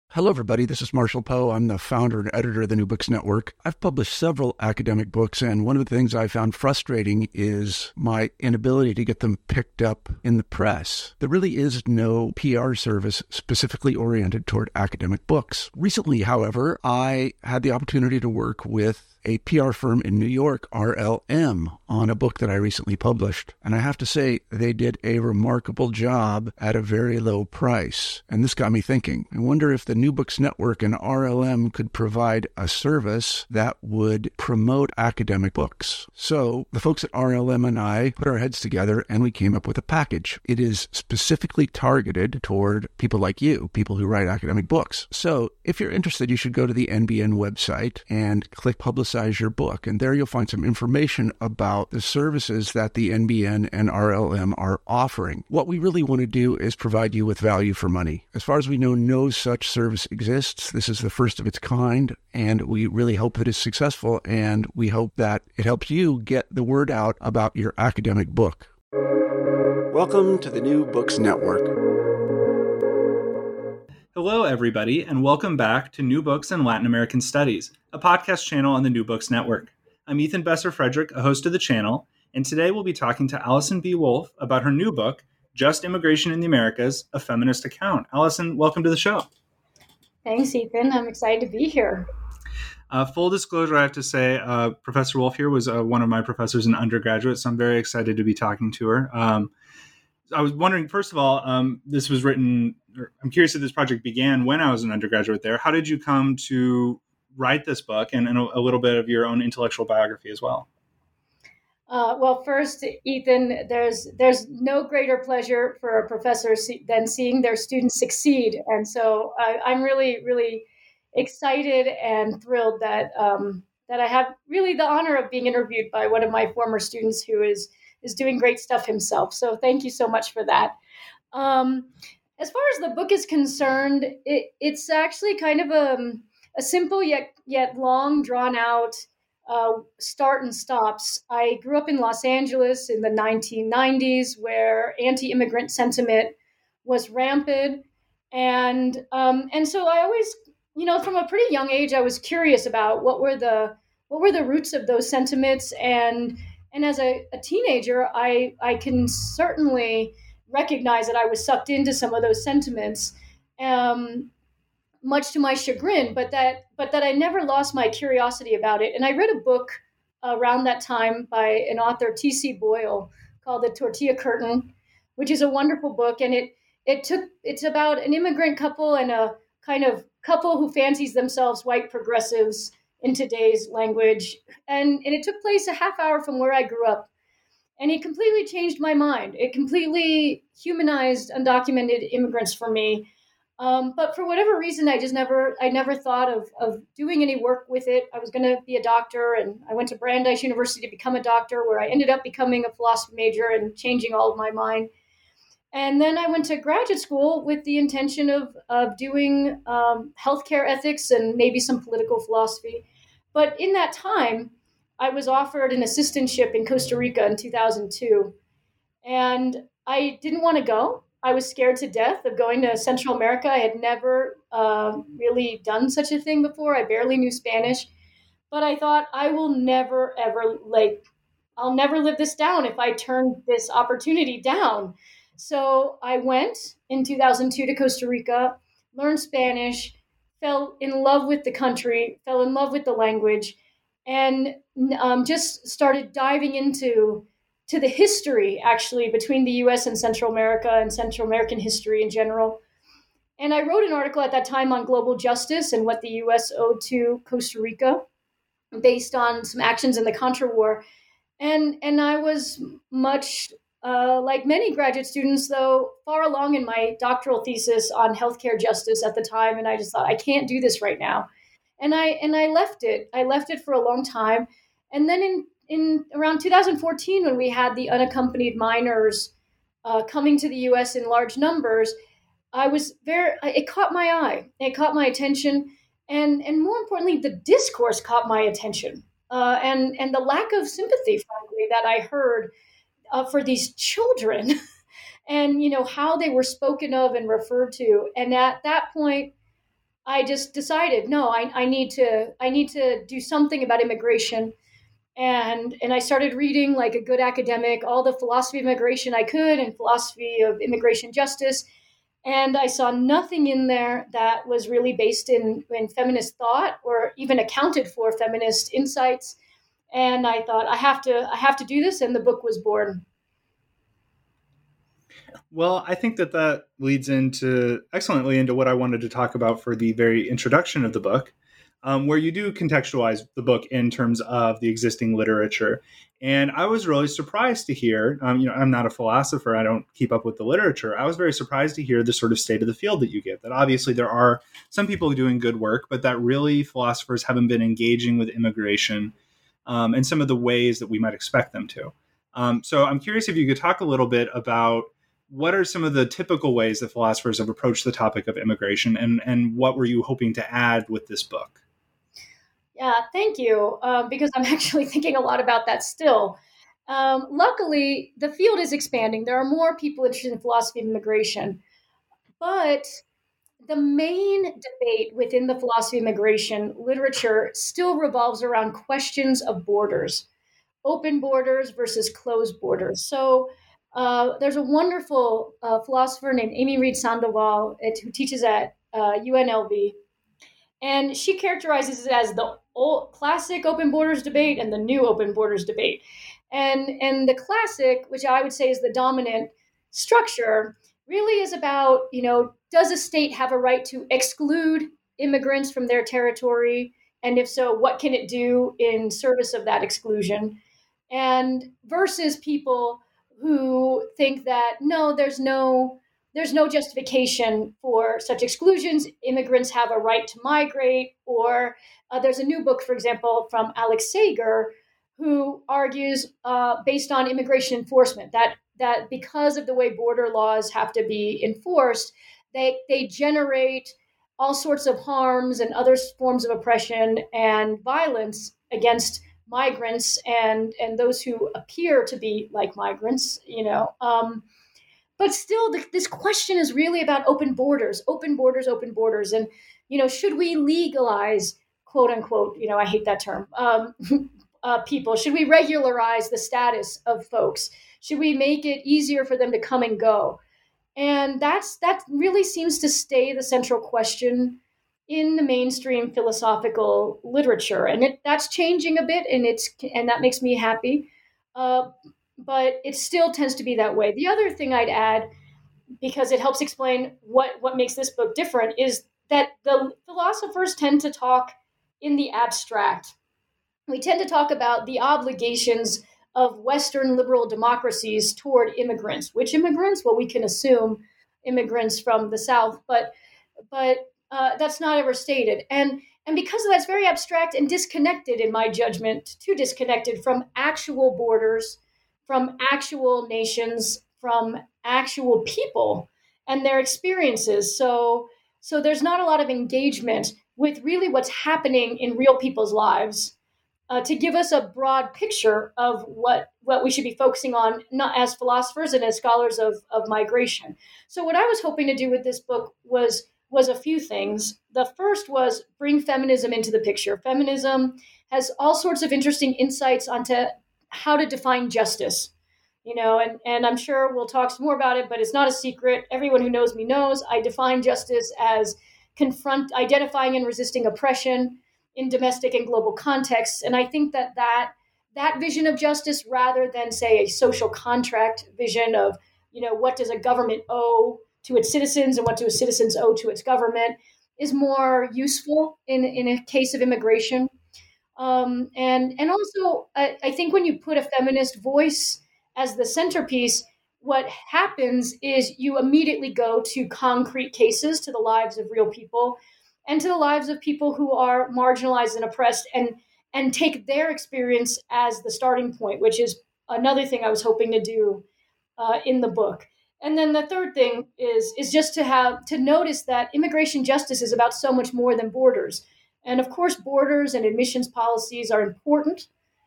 Hello, everybody. This is Marshall Poe. I'm the founder and editor of the New Books Network. I've published several academic books, and one of the things I found frustrating is my inability to get them picked up in the press. There really is no PR service specifically oriented toward academic books. Recently, however, I had the opportunity to work with a PR firm in New York, RLM, on a book that I recently published. And I have to say, they did a remarkable job at a very low price. And this got me thinking. I wonder if the New Books Network and RLM could provide a service that would promote academic books. So the folks at RLM and I put our heads together and we came up with a package. It is specifically targeted toward people like you, people who write academic books. So if you're interested, you should go to the NBN website and click Publicize Your Book. And there you'll find some information about the services that the NBN and RLM are offering. What we really want to do is provide you with value for money. As far as we know, no such service exists. This is the first of its kind, and we really hope that it's successful, and we hope that it helps you get the word out about your academic book. Welcome to the New Books Network. Hello, everybody, and welcome back to New Books in Latin American Studies, a podcast channel on the New Books Network. I'm Ethan Besser-Frederick, a host of the channel, and today we'll be talking to Allison B. Wolf about her new book, Just Immigration in the Americas, A Feminist Account. Allison, welcome to the show. Thanks, Ethan. I'm excited to be here. Full disclosure, I have to say, Professor Wolf here was one of my professors in undergraduate, so I'm very excited to be talking to her. I was wondering, first of all, this was written, I'm curious if this project began when I was an undergraduate there. How did you come to write this book and a little bit of your own intellectual biography as well? Well, first, Ethan, there's no greater pleasure for a professor than seeing their students succeed. And so I'm really, really excited and thrilled that that I have really the honor of being interviewed by one of my former students who is doing great stuff himself. So thank you so much for that. As far as the book is concerned, it's actually kind of a simple yet long, drawn out start and stops. I grew up in Los Angeles in the 1990s, where anti-immigrant sentiment was rampant, and so I always, from a pretty young age, I was curious about what were the roots of those sentiments, and as a teenager, I can certainly recognize that I was sucked into some of those sentiments, much to my chagrin, but that I never lost my curiosity about it. And I read a book around that time by an author, T.C. Boyle, called The Tortilla Curtain, which is a wonderful book. And it's about an immigrant couple and a kind of couple who fancies themselves white progressives in today's language. And it took place a half hour from where I grew up. And it completely changed my mind. It completely humanized undocumented immigrants for me. But for whatever reason, I never thought of doing any work with it. I was going to be a doctor, and I went to Brandeis University to become a doctor, where I ended up becoming a philosophy major and changing all of my mind. And then I went to graduate school with the intention of doing healthcare ethics and maybe some political philosophy. But in that time, I was offered an assistantship in Costa Rica in 2002. And I didn't want to go. I was scared to death of going to Central America. I had never really done such a thing before. I barely knew Spanish. But I thought, I will never, ever, I'll never live this down if I turn this opportunity down. So I went in 2002 to Costa Rica, learned Spanish, fell in love with the country, fell in love with the language, and just started diving into the history, actually, between the U.S. and Central America and Central American history in general. And I wrote an article at that time on global justice and what the U.S. owed to Costa Rica based on some actions in the Contra War. And I was much like many graduate students, though, far along in my doctoral thesis on healthcare justice at the time. And I just thought, I can't do this right now. And I left it. I left it for a long time. And then in around 2014, when we had the unaccompanied minors coming to the U.S. in large numbers, it caught my eye. It caught my attention. And more importantly, the discourse caught my attention. And the lack of sympathy, frankly, that I heard for these children and, how they were spoken of and referred to. And at that point, I just decided, no, I need to do something about immigration. And I started reading like a good academic, all the philosophy of immigration I could and philosophy of immigration justice. And I saw nothing in there that was really based in feminist thought or even accounted for feminist insights. And I thought I have to do this, and the book was born. Well, I think that that leads into excellently into what I wanted to talk about for the very introduction of the book, where you do contextualize the book in terms of the existing literature. And I was really surprised to hear, I'm not a philosopher, I don't keep up with the literature. I was very surprised to hear the sort of state of the field that you give, that obviously there are some people doing good work, but that really philosophers haven't been engaging with immigration in some of the ways that we might expect them to. So I'm curious if you could talk a little bit about what are some of the typical ways that philosophers have approached the topic of immigration, and what were you hoping to add with this book? Yeah, thank you. Because I'm actually thinking a lot about that still. Luckily, the field is expanding. There are more people interested in philosophy of immigration, but the main debate within the philosophy of immigration literature still revolves around questions of borders, open borders versus closed borders. So there's a wonderful philosopher named Amy Reed Sandoval who teaches at UNLV, and she characterizes it as the old classic open borders debate and the new open borders debate. And the classic, which I would say is the dominant structure, really is about, does a state have a right to exclude immigrants from their territory? And if so, what can it do in service of that exclusion? And versus people who think that no, there's no justification for such exclusions. Immigrants have a right to migrate. Or there's a new book, for example, from Alex Sager, who argues, based on immigration enforcement, that because of the way border laws have to be enforced, they generate all sorts of harms and other forms of oppression and violence against migrants and those who appear to be like migrants. But still, this question is really about open borders, open borders, open borders. And, should we legalize, quote unquote, I hate that term, people? Should we regularize the status of folks? Should we make it easier for them to come and go? And that really seems to stay the central question in the mainstream philosophical literature. And that's changing a bit, and that makes me happy. Uh, but it still tends to be that way. The other thing I'd add, because it helps explain what makes this book different, is that the philosophers tend to talk in the abstract. We tend to talk about the obligations of Western liberal democracies toward immigrants. Which immigrants? Well, we can assume immigrants from the South, but that's not ever stated. And because of that, it's very abstract and disconnected, in my judgment, too disconnected from actual borders, from actual nations, from actual people and their experiences. So there's not a lot of engagement with really what's happening in real people's lives, to give us a broad picture of what we should be focusing on, not as philosophers and as scholars of migration. So what I was hoping to do with this book was a few things. The first was bring feminism into the picture. Feminism has all sorts of interesting insights onto how to define justice. And I'm sure we'll talk some more about it, but it's not a secret. Everyone who knows me knows I define justice as identifying and resisting oppression in domestic and global contexts. And I think that vision of justice, rather than say a social contract vision of, what does a government owe to its citizens and what do citizens owe to its government, is more useful in a case of immigration. And also, I think when you put a feminist voice as the centerpiece, what happens is you immediately go to concrete cases, to the lives of real people, and to the lives of people who are marginalized and oppressed, and take their experience as the starting point, which is another thing I was hoping to do in the book. And then the third thing is just to notice that immigration justice is about so much more than borders. And of course, borders and admissions policies are important,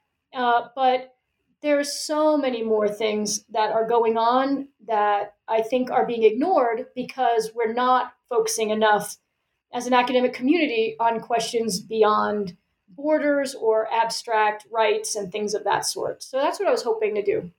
but there's so many more things that are going on that I think are being ignored because we're not focusing enough as an academic community on questions beyond borders or abstract rights and things of that sort. So that's what I was hoping to do.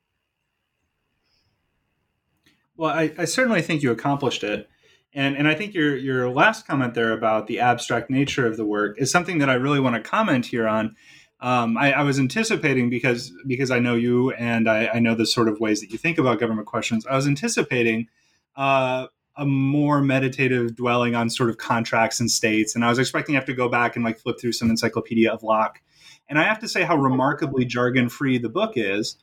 Well, I certainly think you accomplished it. And I think your last comment there about the abstract nature of the work is something that I really want to comment here on. I was anticipating because I know you and I know the sort of ways that you think about government questions. I was anticipating a more meditative dwelling on sort of contracts and states, and I was expecting to have to go back and like flip through some Encyclopedia of Locke. And I have to say how remarkably jargon free the book is.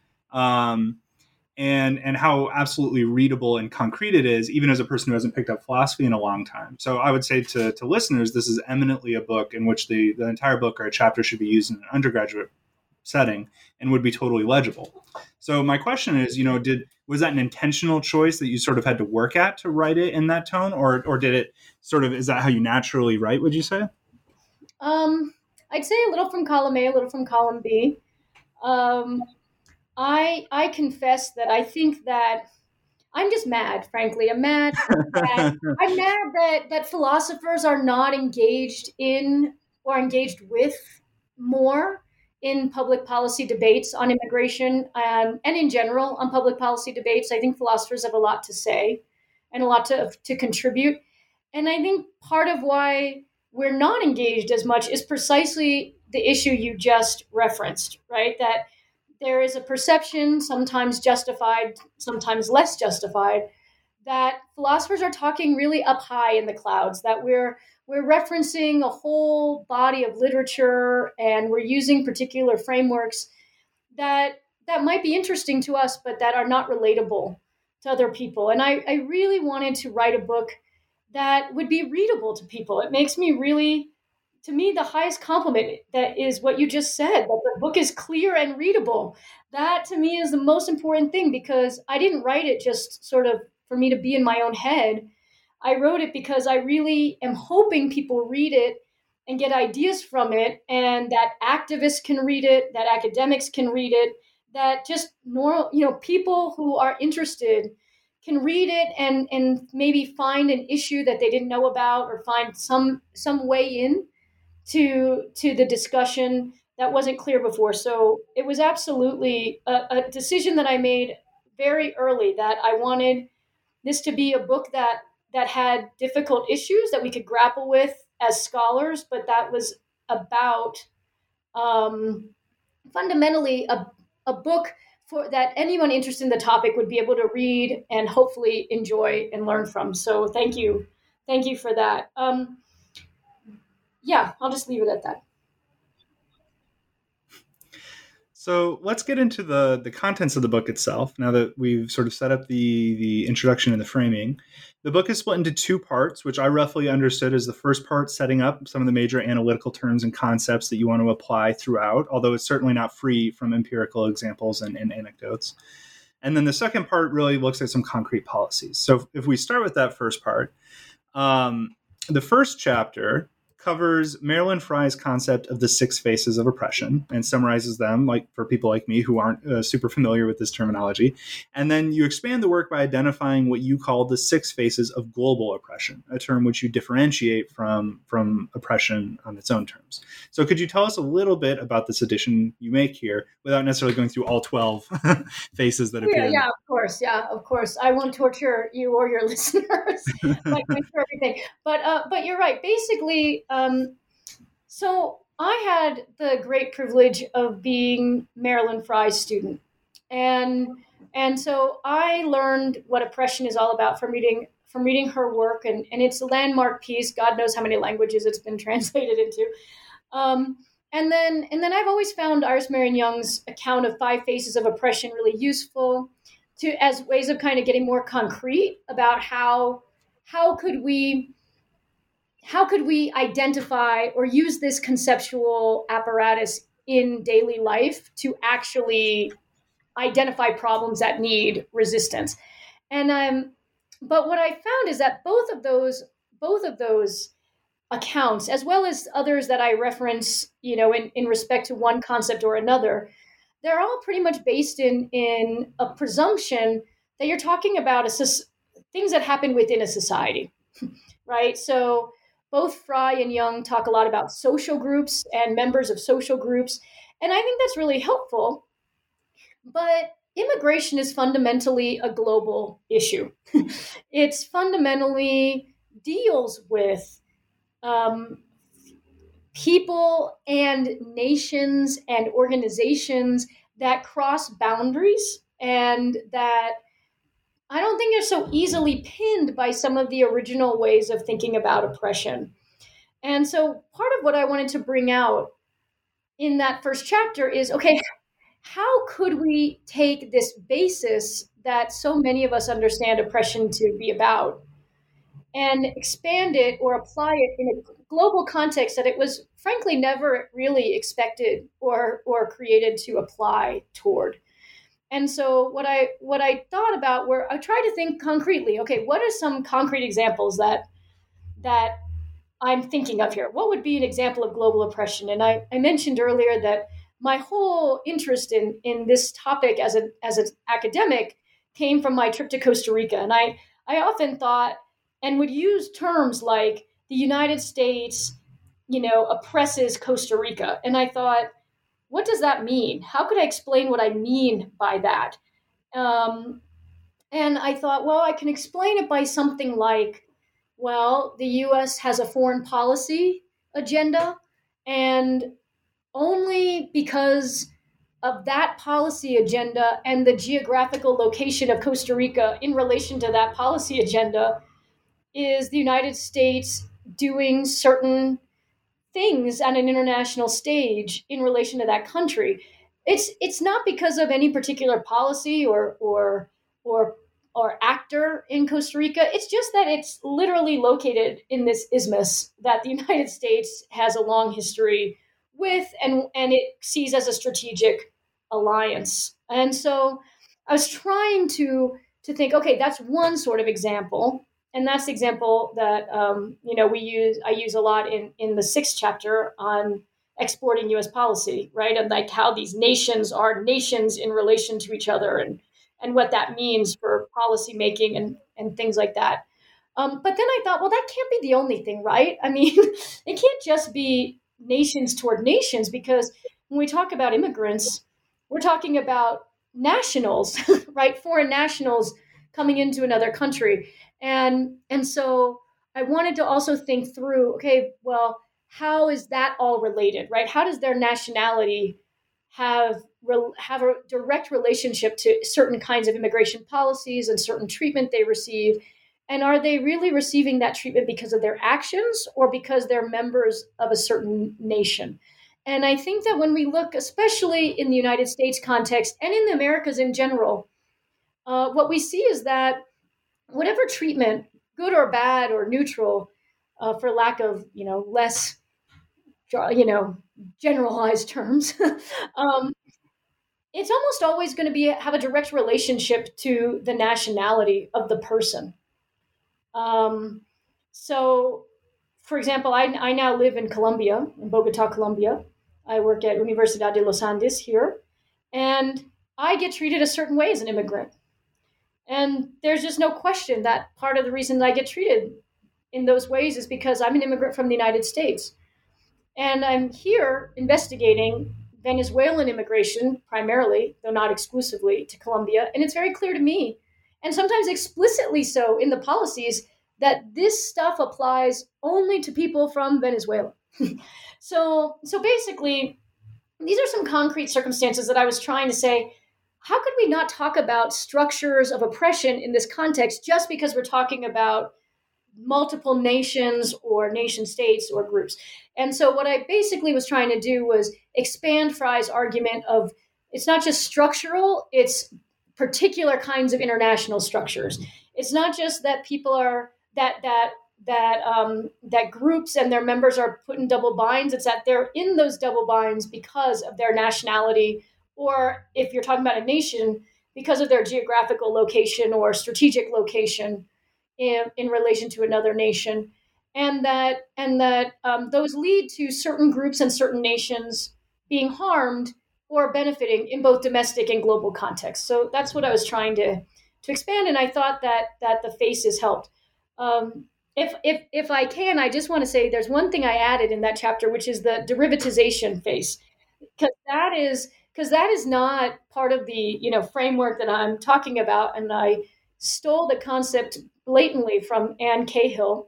And how absolutely readable and concrete it is, even as a person who hasn't picked up philosophy in a long time. So I would say to listeners, this is eminently a book in which the entire book or a chapter should be used in an undergraduate setting and would be totally legible. So my question is, was that an intentional choice that you sort of had to work at to write it in that tone, or did it sort of, is that how you naturally write, would you say? I'd say a little from column A, a little from column B. I confess that I think that I'm just mad, frankly. I'm mad that philosophers are not engaged in or engaged with more in public policy debates on immigration, and in general on public policy debates. I think philosophers have a lot to say and a lot to contribute. And I think part of why we're not engaged as much is precisely the issue you just referenced, right? That there is a perception, sometimes justified, sometimes less justified, that philosophers are talking really up high in the clouds, that we're referencing a whole body of literature and we're using particular frameworks that might be interesting to us, but that are not relatable to other people. And I really wanted to write a book that would be readable to people. It makes me really, to me, the highest compliment that is what you just said, that the book is clear and readable. That to me is the most important thing, because I didn't write it just sort of for me to be in my own head. I wrote it because I really am hoping people read it and get ideas from it, and that activists can read it, that academics can read it, that just normal, people who are interested can read it and maybe find an issue that they didn't know about, or find some way in to the discussion that wasn't clear before. So it was absolutely a decision that I made very early, that I wanted this to be a book that had difficult issues that we could grapple with as scholars, but that was about fundamentally a book for that anyone interested in the topic would be able to read and hopefully enjoy and learn from. So thank you for that. Yeah, I'll just leave it at that. So let's get into the contents of the book itself. Now that we've sort of set up the introduction and the framing, the book is split into two parts, which I roughly understood as the first part setting up some of the major analytical terms and concepts that you want to apply throughout, although it's certainly not free from empirical examples and anecdotes. And then the second part really looks at some concrete policies. So if we start with that first part, the first chapter covers Marilyn Frye's concept of the 6 faces of oppression and summarizes them, like for people like me who aren't super familiar with this terminology. And then you expand the work by identifying what you call the 6 faces of global oppression, a term which you differentiate from oppression on its own terms. So could you tell us a little bit about this addition you make here without necessarily going through all 12 faces that appear? Yeah, of course. I won't torture you or your listeners by going through everything. But you're right. Basically, so I had the great privilege of being Marilyn Frye's student, and so I learned what oppression is all about from reading her work, and it's a landmark piece. God knows how many languages it's been translated into. And then I've always found Iris Marion Young's account of 5 faces of oppression really useful as ways of kind of getting more concrete about how could we identify or use this conceptual apparatus in daily life to actually identify problems that need resistance. And but what I found is that both of those accounts, as well as others that I reference, in respect to one concept or another, they're all pretty much based in a presumption that you're talking about things that happen within a society, right? So both Fry and Young talk a lot about social groups and members of social groups. And I think that's really helpful. But immigration is fundamentally a global issue. It's fundamentally deals with um, people and nations and organizations that cross boundaries and that I don't think they're so easily pinned by some of the original ways of thinking about oppression. And so part of what I wanted to bring out in that first chapter is okay, how could we take this basis that so many of us understand oppression to be about and expand it or apply it in a global context that it was frankly never really expected or created to apply toward. And so what I thought about were I tried to think concretely, okay, what are some concrete examples that I'm thinking of here? What would be an example of global oppression? And I mentioned earlier that my whole interest in this topic as an academic came from my trip to Costa Rica. And I often thought and would use terms like the United States, oppresses Costa Rica. And I thought, what does that mean? How could I explain what I mean by that? Um, and I thought, well, I can explain it by something like, well, the US has a foreign policy agenda, and only because of that policy agenda and the geographical location of Costa Rica in relation to that policy agenda is the United States doing certain things on an international stage in relation to that country. It's not because of any particular policy or or actor in Costa Rica. It's just that it's literally located in this isthmus that the United States has a long history with and it sees as a strategic alliance. And so I was trying to think, okay, that's one sort of example, and that's the example that I use a lot in the sixth chapter on exporting U.S. policy, right? And like how these nations are nations in relation to each other, and what that means for policy making and things like that. But then I thought, well, that can't be the only thing, right? I mean, it can't just be nations toward nations, because when we talk about immigrants, we're talking about nationals, right? Foreign nationals coming into another country. And so I wanted to also think through, okay, well, how is that all related, right? How does their nationality have a direct relationship to certain kinds of immigration policies and certain treatment they receive? And are they really receiving that treatment because of their actions or because they're members of a certain nation? And I think that when we look, especially in the United States context and in the Americas in general, what we see is that whatever treatment, good or bad or neutral, for lack of less generalized terms, it's almost always going to have a direct relationship to the nationality of the person. Um, so, for example, I now live in Colombia, in Bogota, Colombia. I work at Universidad de los Andes here, and I get treated a certain way as an immigrant. And there's just no question that part of the reason I get treated in those ways is because I'm an immigrant from the United States. And I'm here investigating Venezuelan immigration, primarily, though not exclusively, to Colombia. And it's very clear to me, and sometimes explicitly so in the policies, that this stuff applies only to people from Venezuela. So basically, these are some concrete circumstances that I was trying to say, how could we not talk about structures of oppression in this context just because we're talking about multiple nations or nation states or groups? And so what I basically was trying to do was expand Fry's argument of it's not just structural, it's particular kinds of international structures. It's not just that people are that groups and their members are put in double binds. It's that they're in those double binds because of their nationality, or if you're talking about a nation, because of their geographical location or strategic location in relation to another nation, and that those lead to certain groups and certain nations being harmed or benefiting in both domestic and global contexts. So that's what I was trying to expand, and I thought that the faces helped. if I can, I just want to say there's one thing I added in that chapter, which is the derivatization phase, because that is not part of the framework that I'm talking about, and I stole the concept blatantly from Anne Cahill.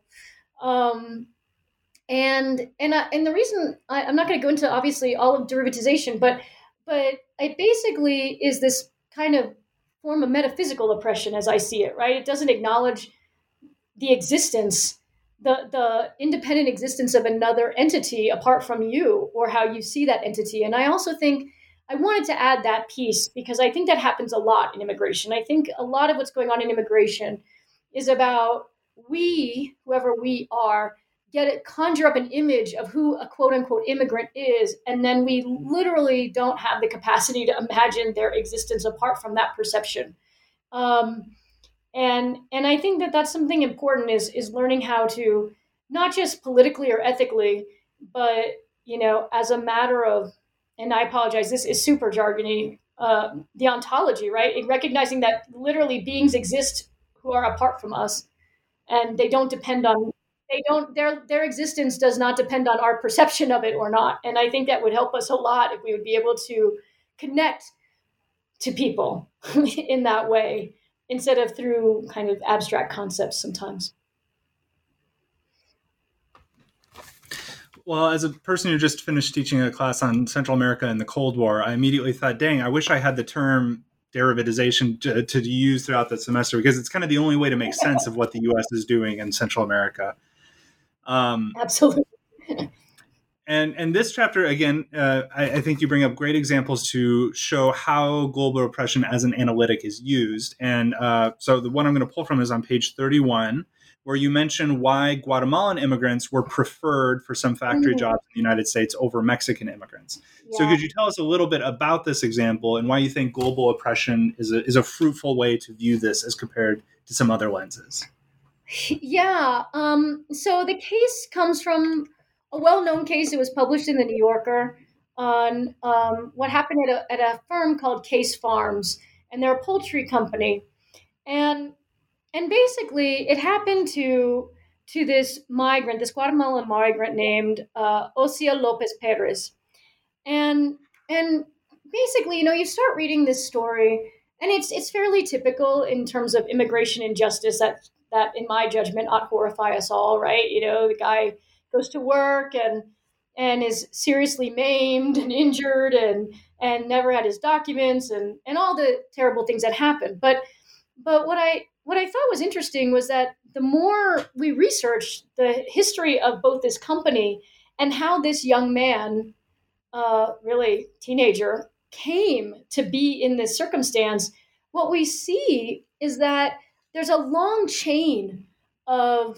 And the reason I'm not going to go into obviously all of derivatization, but it basically is this kind of form of metaphysical oppression as I see it, right? It doesn't acknowledge the existence, the independent existence of another entity apart from you or how you see that entity. And I also think I wanted to add that piece because I think that happens a lot in immigration. I think a lot of what's going on in immigration is about whoever we are, conjure up an image of who a quote unquote immigrant is, and then we literally don't have the capacity to imagine their existence apart from that perception. And I think that that's something important is learning how to not just politically or ethically, but as a matter of, and I apologize, this is super jargony, the ontology, right? Recognizing that literally beings exist who are apart from us, and they don't depend on their existence does not depend on our perception of it or not. And I think that would help us a lot if we would be able to connect to people in that way instead of through kind of abstract concepts sometimes. Well, as a person who just finished teaching a class on Central America and the Cold War, I immediately thought, dang, I wish I had the term derivatization to use throughout the semester, because it's kind of the only way to make sense of what the U.S. is doing in Central America. Absolutely. And this chapter, again, I think you bring up great examples to show how global oppression as an analytic is used. And so the one I'm going to pull from is on page 31, where you mention why Guatemalan immigrants were preferred for some factory jobs in the United States over Mexican immigrants. Yeah. So could you tell us a little bit about this example and why you think global oppression is a fruitful way to view this as compared to some other lenses? Yeah. So the case comes from a well-known case. It was published in the New Yorker on what happened at a firm called Case Farms, and they're a poultry company. And basically, it happened to this migrant, this Guatemalan migrant named Osia Lopez Perez. And basically, you start reading this story, and it's fairly typical in terms of immigration injustice that in my judgment ought to horrify us all, right? The guy goes to work and is seriously maimed and injured and never had his documents and all the terrible things that happen. But what I thought was interesting was that the more we researched the history of both this company and how this young man, really teenager, came to be in this circumstance, what we see is that there's a long chain of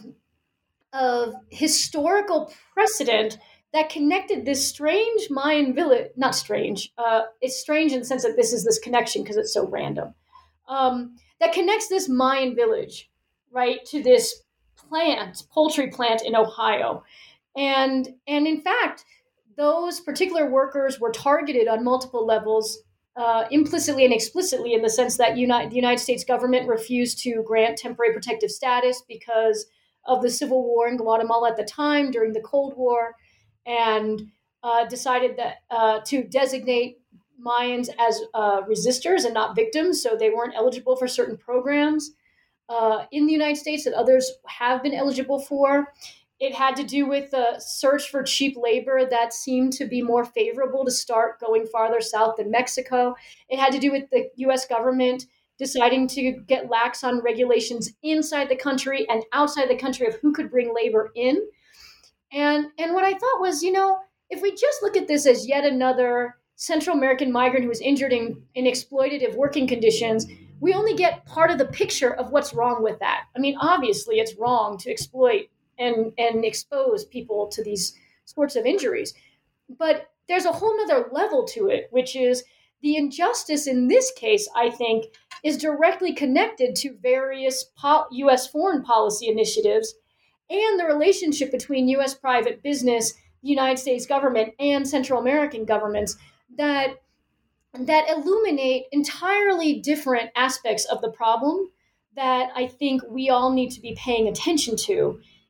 historical precedent that connected this strange Mayan village. Not strange. It's strange in the sense that this is this connection because it's so random. That connects this Mayan village, right, to this poultry plant in Ohio. And in fact, those particular workers were targeted on multiple levels, implicitly and explicitly, in the sense that the United States government refused to grant temporary protective status because of the civil war in Guatemala at the time during the Cold War, and decided that to designate Mayans as resistors and not victims, so they weren't eligible for certain programs in the United States that others have been eligible for. It had to do with the search for cheap labor that seemed to be more favorable to start going farther south than Mexico. It had to do with the U.S. government deciding to get lax on regulations inside the country and outside the country of who could bring labor in. And what I thought was, if we just look at this as yet another Central American migrant who was injured in exploitative working conditions, we only get part of the picture of what's wrong with that. I mean, obviously, it's wrong to exploit and expose people to these sorts of injuries. But there's a whole nother level to it, which is the injustice in this case, I think, is directly connected to various U.S. foreign policy initiatives and the relationship between U.S. private business, the United States government, and Central American governments that illuminate entirely different aspects of the problem that I think we all need to be paying attention to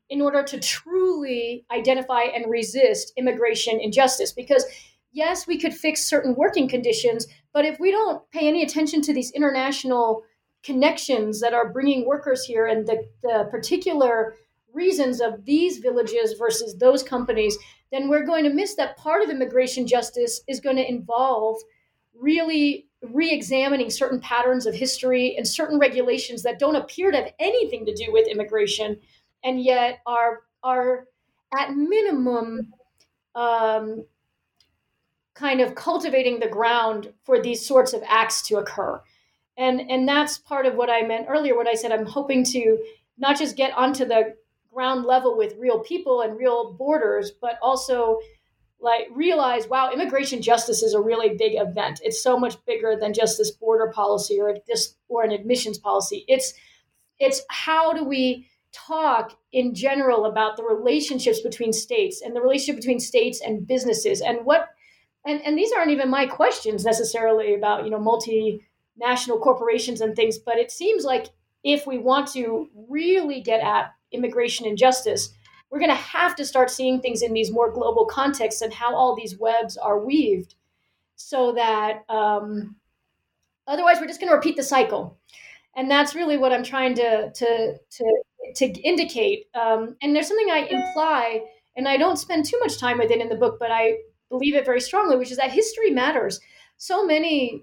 in order to truly identify and resist immigration injustice. Because yes, we could fix certain working conditions, but if we don't pay any attention to these international connections that are bringing workers here and the particular reasons of these villages versus those companies, then we're going to miss that part of immigration justice is going to involve really re-examining certain patterns of history and certain regulations that don't appear to have anything to do with immigration and yet are at minimum kind of cultivating the ground for these sorts of acts to occur. And that's part of what I meant earlier when I said I'm hoping to not just get onto the ground level with real people and real borders, but also like realize, wow, immigration justice is a really big event. It's so much bigger than just this border policy or an admissions policy. It's how do we talk in general about the relationships between states and the relationship between states and businesses and what and these aren't even my questions necessarily about multinational corporations and things, but it seems like if we want to really get at immigration injustice, we're going to have to start seeing things in these more global contexts and how all these webs are weaved so that otherwise we're just going to repeat the cycle. And that's really what I'm trying to indicate. And there's something I imply, and I don't spend too much time with it in the book, but I believe it very strongly, which is that history matters. So many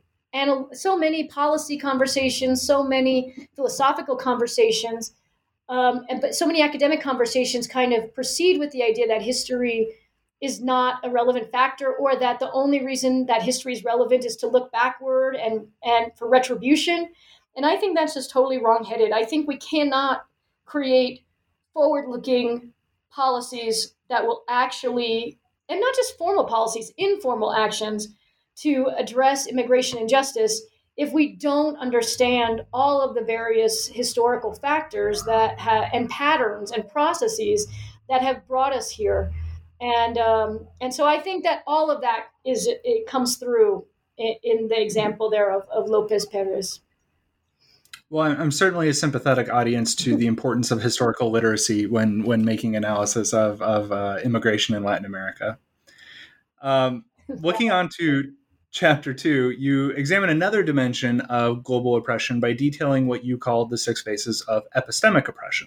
policy conversations, so many philosophical conversations, but so many academic conversations kind of proceed with the idea that history is not a relevant factor, or that the only reason that history is relevant is to look backward and for retribution. And I think that's just totally wrongheaded. I think we cannot create forward-looking policies that will actually, and not just formal policies, informal actions to address immigration injustice if we don't understand all of the various historical factors that and patterns and processes that have brought us here. And so I think that all of that it comes through in the example there of Lopez Perez. Well, I'm certainly a sympathetic audience to the importance of historical literacy when making analysis of immigration in Latin America. Looking on to Chapter 2, you examine another dimension of global oppression by detailing what you called the 6 phases of epistemic oppression.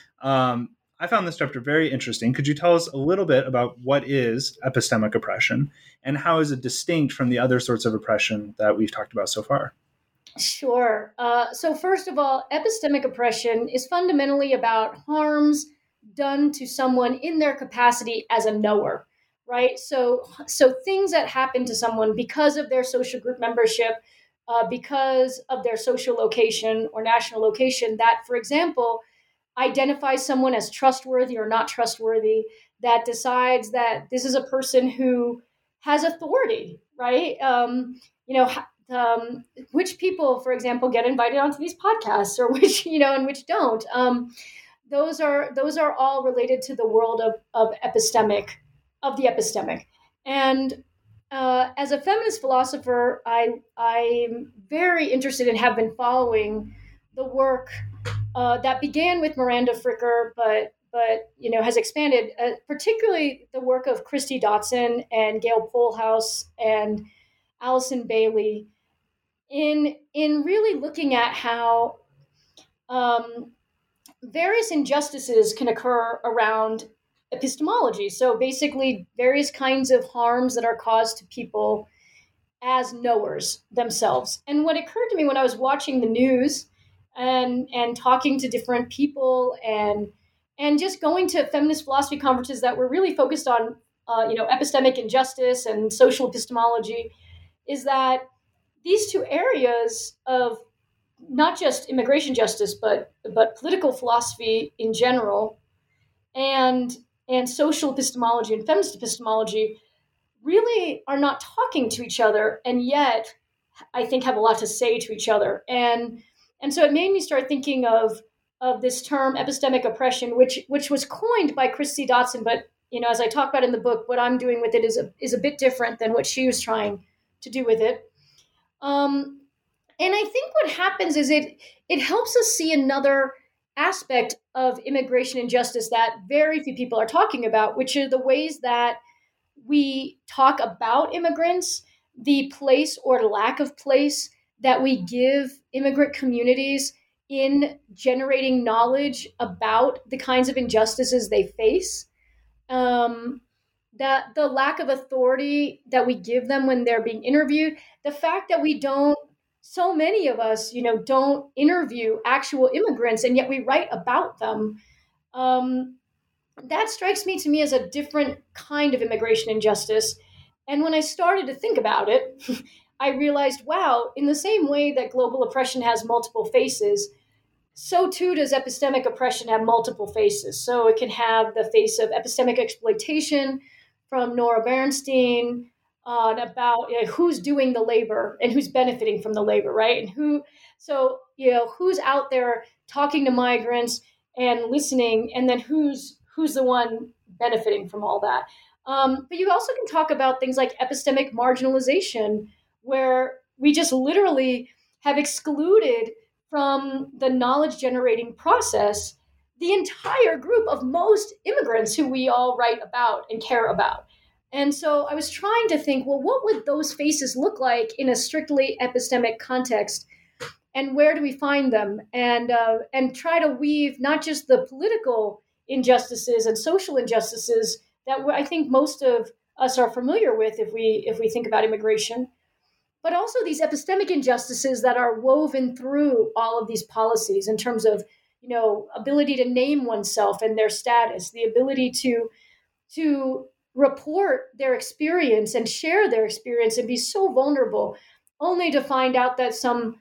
I found this chapter very interesting. Could you tell us a little bit about what is epistemic oppression and how is it distinct from the other sorts of oppression that we've talked about so far? Sure. So first of all, epistemic oppression is fundamentally about harms done to someone in their capacity as a knower, right? So things that happen to someone because of their social group membership, because of their social location or national location, that, for example, identifies someone as trustworthy or not trustworthy, that decides that this is a person who has authority, right? Which people, for example, get invited onto these podcasts, or which and which don't. Those are all related to the world of the epistemic. And as a feminist philosopher, I'm very interested and have been following the work that began with Miranda Fricker, but has expanded, particularly the work of Christy Dotson and Gail Polhouse and Allison Bailey, in really looking at how various injustices can occur around epistemology. So basically, various kinds of harms that are caused to people as knowers themselves. And what occurred to me when I was watching the news and talking to different people and just going to feminist philosophy conferences that were really focused on epistemic injustice and social epistemology, is that these two areas of not just immigration justice, but political philosophy in general, and social epistemology and feminist epistemology really are not talking to each other, and yet I think have a lot to say to each other. And so it made me start thinking of this term epistemic oppression, which was coined by Christy Dotson, but as I talk about in the book, what I'm doing with it is a bit different than what she was trying to do with it. And I think what happens is it helps us see another aspect of immigration and justice that very few people are talking about, which are the ways that we talk about immigrants, the place or lack of place that we give immigrant communities in generating knowledge about the kinds of injustices they face, that the lack of authority that we give them when they're being interviewed, the fact that we don't, so many of us, don't interview actual immigrants, and yet we write about them. That strikes me to me as a different kind of immigration injustice. And when I started to think about it, I realized, wow, in the same way that global oppression has multiple faces, so too does epistemic oppression have multiple faces. So it can have the face of epistemic exploitation from Nora Bernstein about who's doing the labor and who's benefiting from the labor, right? And who's out there talking to migrants and listening, and then who's the one benefiting from all that. But you also can talk about things like epistemic marginalization, where we just literally have excluded from the knowledge generating process the entire group of most immigrants who we all write about and care about. And so I was trying to think, well, what would those faces look like in a strictly epistemic context? And where do we find them? And try to weave not just the political injustices and social injustices that I think most of us are familiar with if we think about immigration, but also these epistemic injustices that are woven through all of these policies in terms of, ability to name oneself and their status, the ability to report their experience and share their experience and be so vulnerable, only to find out that some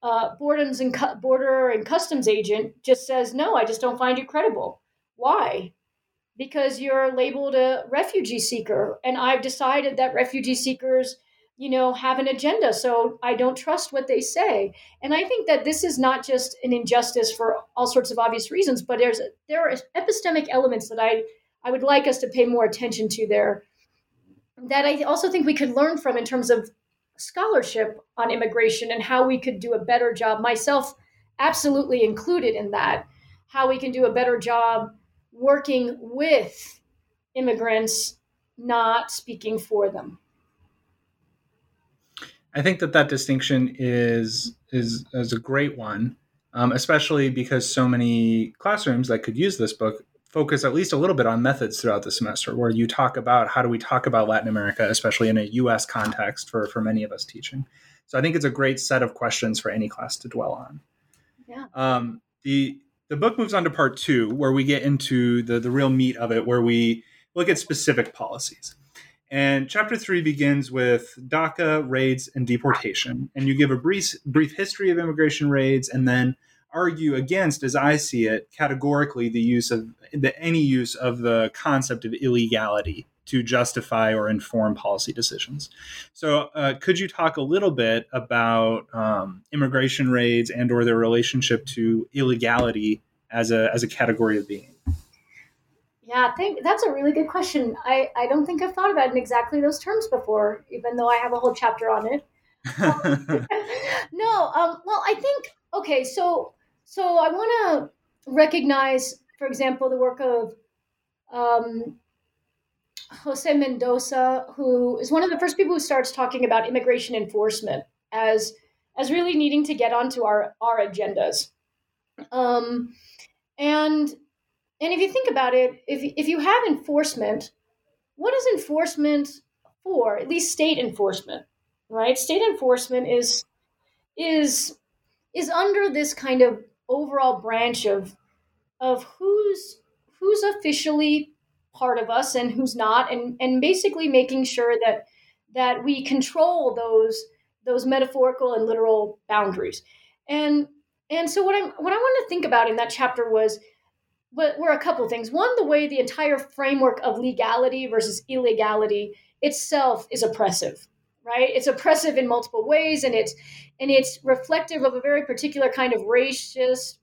border and customs agent just says, no, I just don't find you credible. Why? Because you're labeled a refugee seeker, and I've decided that refugee seekers have an agenda, so I don't trust what they say. And I think that this is not just an injustice for all sorts of obvious reasons, but there are epistemic elements that I would like us to pay more attention to there, that I also think we could learn from in terms of scholarship on immigration and how we could do a better job, myself absolutely included in that, how we can do a better job working with immigrants, not speaking for them. I think that distinction is a great one, especially because so many classrooms that could use this book focus at least a little bit on methods throughout the semester, where you talk about how do we talk about Latin America, especially in a U.S. context for many of us teaching. So I think it's a great set of questions for any class to dwell on. Yeah. The book moves on to part 2, where we get into the real meat of it, where we look at specific policies. And chapter 3 begins with DACA, raids, and deportation. And you give a brief history of immigration raids, and then argue against, as I see it, categorically any use of the concept of illegality to justify or inform policy decisions. So could you talk a little bit about immigration raids and or their relationship to illegality as a category of being? Yeah, I think that's a really good question. I don't think I've thought about it in exactly those terms before, even though I have a whole chapter on it. Well, I think, okay, so I want to recognize, for example, the work of Jose Mendoza, who is one of the first people who starts talking about immigration enforcement as really needing to get onto our agendas. And if you think about it, if you have enforcement, what is enforcement for? At least state enforcement, right? State enforcement is under this kind of overall branch of who's officially part of us and who's not, and basically making sure that we control those metaphorical and literal boundaries. And so what I wanted to think about in that chapter were a couple of things. One, the way the entire framework of legality versus illegality itself is oppressive, right? It's oppressive in multiple ways, and it's reflective of a very particular kind of racist,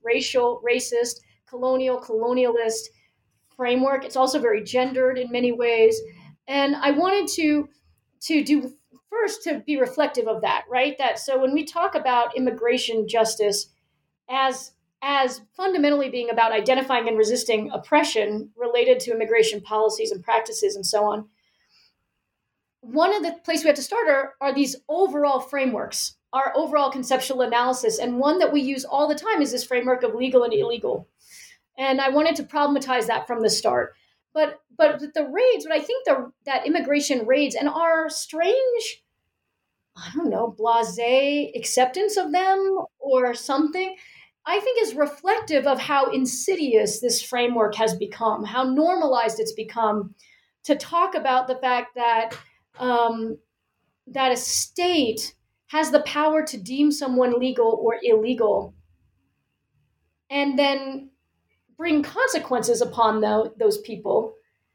colonialist framework. It's also very gendered in many ways. And I wanted to do first to be reflective of that, right? That so when we talk about immigration justice as as fundamentally being about identifying and resisting oppression related to immigration policies and practices and so on. One of the places we have to start are these overall frameworks, our overall conceptual analysis. And one that we use all the time is this framework of legal and illegal. And I wanted to problematize that from the start. But the raids, what I think that immigration raids and our strange, I don't know, blasé acceptance of them or something, I think is reflective of how insidious this framework has become, how normalized it's become to talk about the fact that that a state has the power to deem someone legal or illegal and then bring consequences upon those people,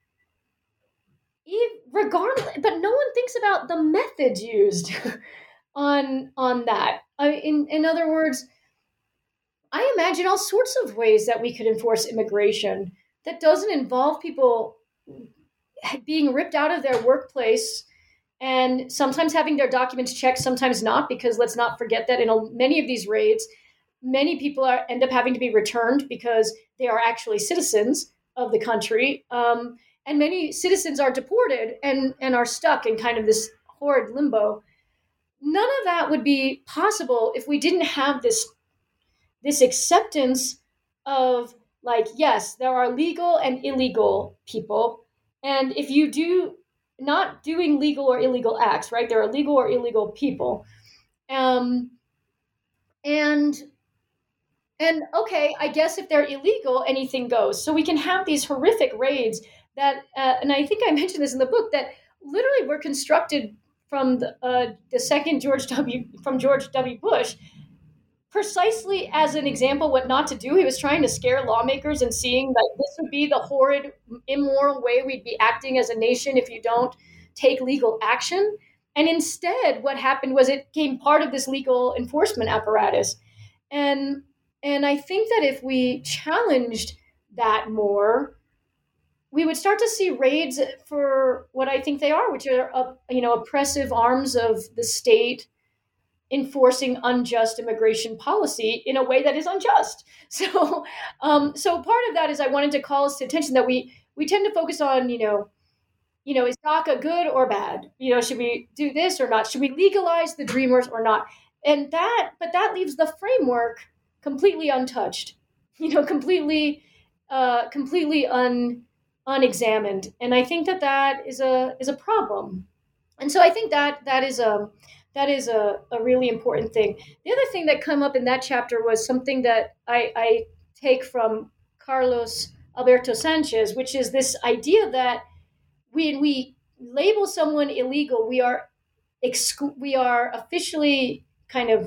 regardless. But no one thinks about the methods used on that. In other words, I imagine all sorts of ways that we could enforce immigration that doesn't involve people being ripped out of their workplace and sometimes having their documents checked, sometimes not, because let's not forget that in many of these raids, many people end up having to be returned because they are actually citizens of the country. And many citizens are deported and are stuck in kind of this horrid limbo. None of that would be possible if we didn't have this acceptance of, like, yes, there are legal and illegal people. And if you do not doing legal or illegal acts, right, there are legal or illegal people. And okay, I guess if they're illegal, anything goes. So we can have these horrific raids that, and I think I mentioned this in the book, that literally were constructed from the second George W. Bush, precisely as an example what not to do. He was trying to scare lawmakers and seeing that this would be the horrid, immoral way we'd be acting as a nation if you don't take legal action. And instead, what happened was it became part of this legal enforcement apparatus. And I think that if we challenged that more, we would start to see raids for what I think they are, which are oppressive arms of the state enforcing unjust immigration policy in a way that is unjust. So part of that is I wanted to call us to attention that we tend to focus on, is DACA good or bad? Should we do this or not? Should we legalize the dreamers or not? But that leaves the framework completely untouched, completely unexamined. And I think that is a problem. And so I think that is a really important thing. The other thing that came up in that chapter was something that I take from Carlos Alberto Sanchez, which is this idea that when we label someone illegal, we are officially kind of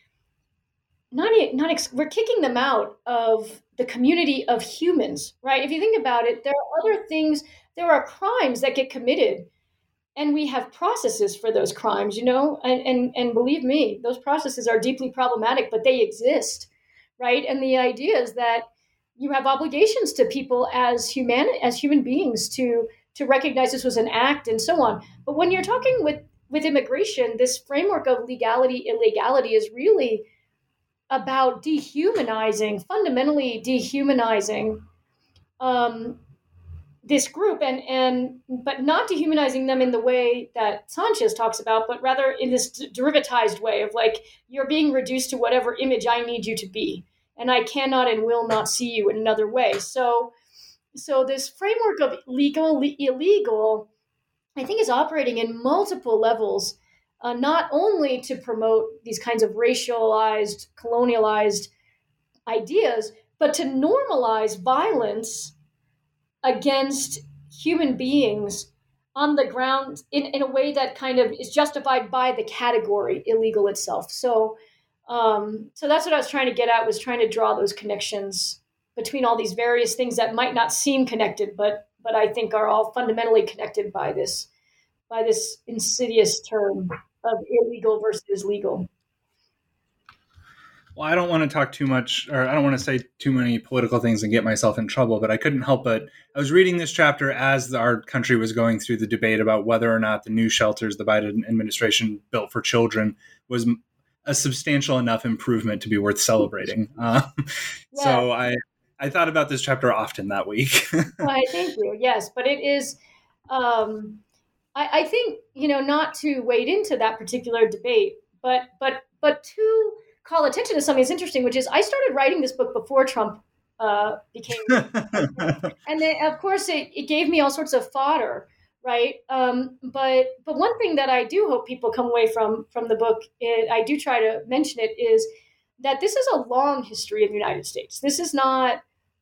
we're kicking them out of the community of humans, right? If you think about it, there are other things, there are crimes that get committed, and we have processes for those crimes, and believe me, those processes are deeply problematic, but they exist, right? And the idea is that you have obligations to people as human beings to recognize this was an act and so on. But when you're talking with immigration, this framework of legality, illegality is really about fundamentally dehumanizing this group, but not dehumanizing them in the way that Sanchez talks about, but rather in this derivatized way of, like, you're being reduced to whatever image I need you to be, and I cannot and will not see you in another way. So this framework of legal, illegal, I think is operating in multiple levels, not only to promote these kinds of racialized, colonialized ideas, but to normalize violence against human beings on the ground in a way that kind of is justified by the category illegal itself. So that's what I was trying to get at, was trying to draw those connections between all these various things that might not seem connected, but I think are all fundamentally connected by this insidious term of illegal versus legal. Well, I don't want to talk too much, or I don't want to say too many political things and get myself in trouble, but I couldn't help but I was reading this chapter as our country was going through the debate about whether or not the new shelters the Biden administration built for children was a substantial enough improvement to be worth celebrating. So I thought about this chapter often that week. Well, thank you. Yes, but it is. I think not to wade into that particular debate, but to call attention to something that's interesting, which is I started writing this book before Trump became, and then of course it gave me all sorts of fodder, right? But one thing that I do hope people come away from the book, I do try to mention it, is that this is a long history of the United States. This is not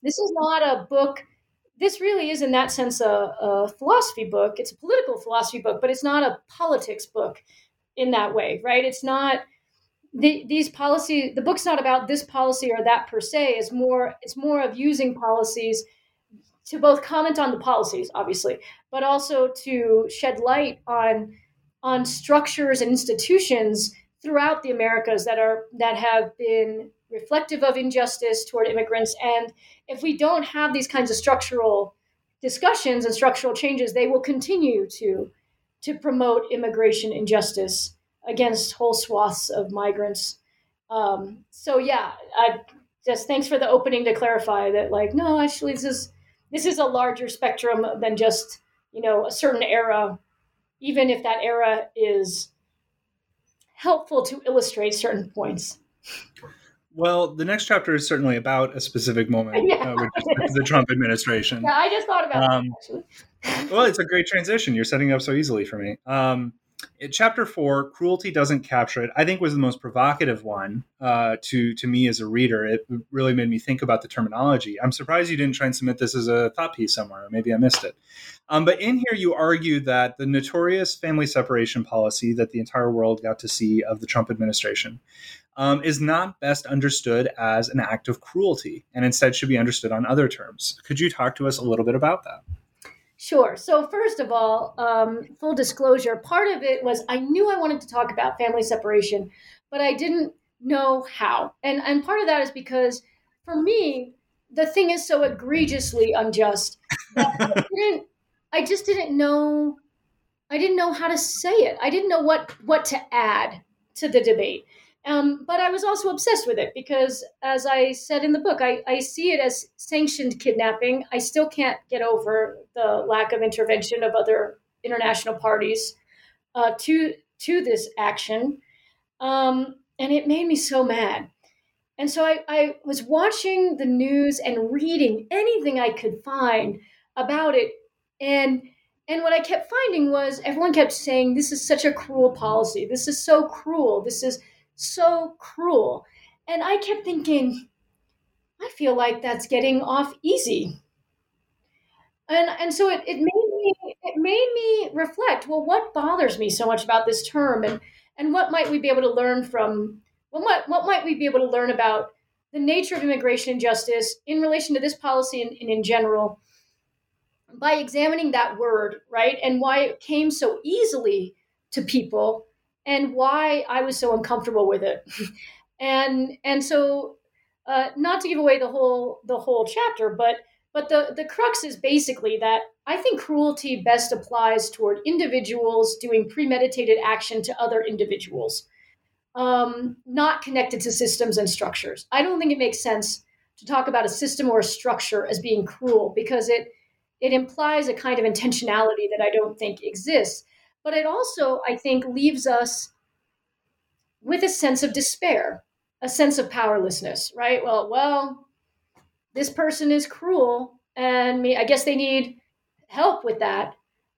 a book. This really is, in that sense, a philosophy book. It's a political philosophy book, but it's not a politics book in that way, right? It's not these policy. The book's not about this policy or that per se. It's more of using policies to both comment on the policies, obviously, but also to shed light on structures and institutions throughout the Americas that have been reflective of injustice toward immigrants. And if we don't have these kinds of structural discussions and structural changes, they will continue to promote immigration injustice against whole swaths of migrants. So yeah, just thanks for the opening to clarify that, like, no, actually this is a larger spectrum than just, a certain era, even if that era is helpful to illustrate certain points. Well, the next chapter is certainly about a specific moment, which is the Trump administration. Yeah, I just thought about that, actually. Well, it's a great transition. You're setting it up so easily for me. Chapter 4, Cruelty Doesn't Capture It, I think was the most provocative one to me as a reader. It really made me think about the terminology. I'm surprised you didn't try and submit this as a thought piece somewhere. Maybe I missed it. But in here, you argue that the notorious family separation policy that the entire world got to see of the Trump administration is not best understood as an act of cruelty and instead should be understood on other terms. Could you talk to us a little bit about that? Sure. So first of all, full disclosure, part of it was I knew I wanted to talk about family separation, but I didn't know how. And part of that is because for me, the thing is so egregiously unjust that I just didn't know. I didn't know how to say it. I didn't know what to add to the debate. But I was also obsessed with it because, as I said in the book, I see it as sanctioned kidnapping. I still can't get over the lack of intervention of other international parties to this action. And it made me so mad. And so I was watching the news and reading anything I could find about it. And what I kept finding was everyone kept saying, this is such a cruel policy. This is so cruel. This is so cruel. And I kept thinking, I feel like that's getting off easy. And so it made me reflect, well, what bothers me so much about this term, and what might we be able to learn from what might we be able to learn about the nature of immigration injustice in relation to this policy and in general by examining that word, right? And why it came so easily to people and why I was so uncomfortable with it. and so not to give away the whole chapter, but the crux is basically that I think cruelty best applies toward individuals doing premeditated action to other individuals, not connected to systems and structures. I don't think it makes sense to talk about a system or a structure as being cruel because it implies a kind of intentionality that I don't think exists. But it also, I think, leaves us with a sense of despair, a sense of powerlessness, right? Well, this person is cruel, and I guess they need help with that.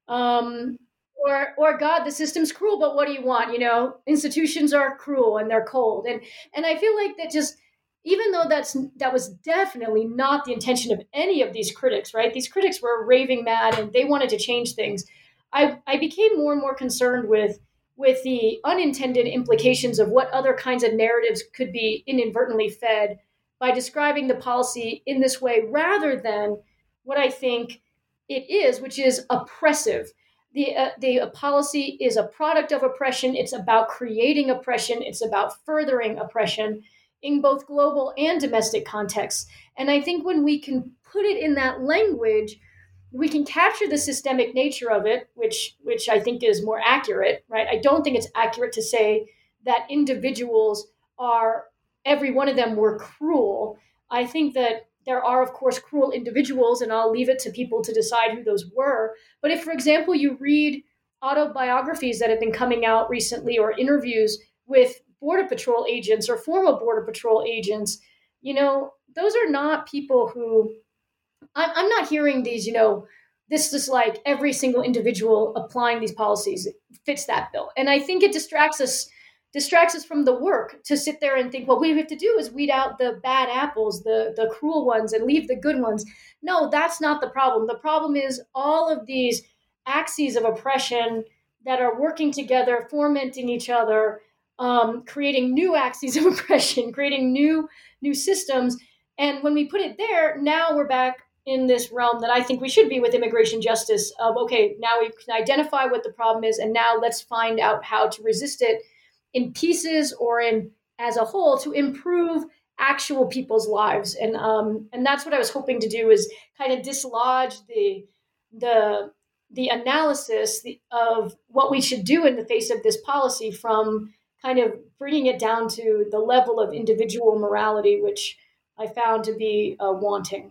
Or God, the system's cruel, but what do you want? Institutions are cruel and they're cold. And I feel like that just, even though that was definitely not the intention of any of these critics, right? These critics were raving mad and they wanted to change things. I became more and more concerned with the unintended implications of what other kinds of narratives could be inadvertently fed by describing the policy in this way, rather than what I think it is, which is oppressive. The policy is a product of oppression. It's about creating oppression. It's about furthering oppression in both global and domestic contexts. And I think when we can put it in that language, we can capture the systemic nature of it, which I think is more accurate, right? I don't think it's accurate to say that individuals are, every one of them were cruel. I think that there are, of course, cruel individuals, and I'll leave it to people to decide who those were. But if, for example, you read autobiographies that have been coming out recently or interviews with Border Patrol agents or former Border Patrol agents, those are not people who, I'm not hearing these, this is like every single individual applying these policies fits that bill. And I think it distracts us from the work to sit there and think, well, what we have to do is weed out the bad apples, the cruel ones, and leave the good ones. No, that's not the problem. The problem is all of these axes of oppression that are working together, fomenting each other, creating new axes of oppression, creating new systems. And when we put it there, now we're back in this realm that I think we should be with immigration justice of, okay, now we can identify what the problem is, and now let's find out how to resist it in pieces or in as a whole to improve actual people's lives. And that's what I was hoping to do, is kind of dislodge the analysis of what we should do in the face of this policy from kind of bringing it down to the level of individual morality, which I found to be wanting.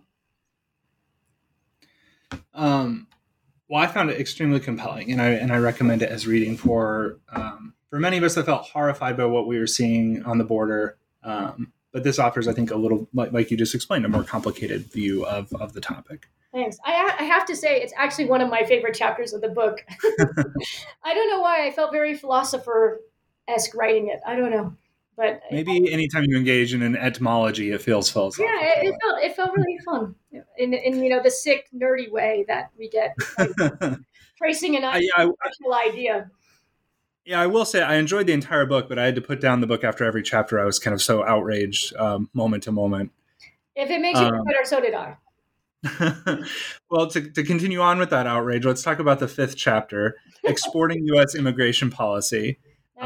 Well, I found it extremely compelling, and I recommend it as reading for many of us that felt horrified by what we were seeing on the border. But this offers, I think, a little, like you just explained, a more complicated view of the topic. Thanks. I have to say, it's actually one of my favorite chapters of the book. I don't know why I felt very philosopher-esque writing it. I don't know. But maybe anytime you engage in an etymology, it feels philosophical. Yeah, it felt really fun in the sick, nerdy way that we get, like, tracing an actual idea. Yeah, I will say I enjoyed the entire book, but I had to put down the book after every chapter. I was kind of so outraged moment to moment. If it makes you feel better, so did I. Well, to continue on with that outrage, let's talk about the 5th chapter, Exporting U.S. Immigration Policy.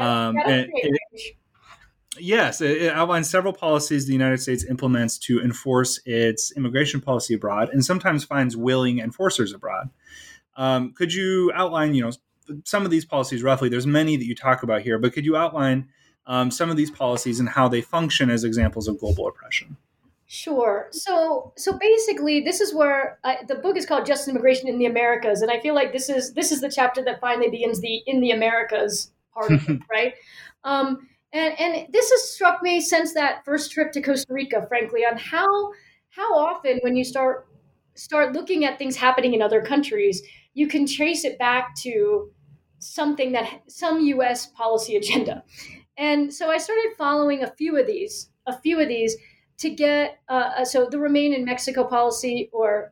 Yes, it outlines several policies the United States implements to enforce its immigration policy abroad, and sometimes finds willing enforcers abroad. Could you outline, some of these policies roughly? There's many that you talk about here, but could you outline some of these policies and how they function as examples of global oppression? Sure. So basically, this is where the book is called Justice and Immigration in the Americas, and I feel like this is the chapter that finally begins the in the Americas part of it, right? And this has struck me since that first trip to Costa Rica, frankly, on how often when you start looking at things happening in other countries, you can trace it back to some U.S. policy agenda. And so I started following a few of these to get so the Remain in Mexico policy, or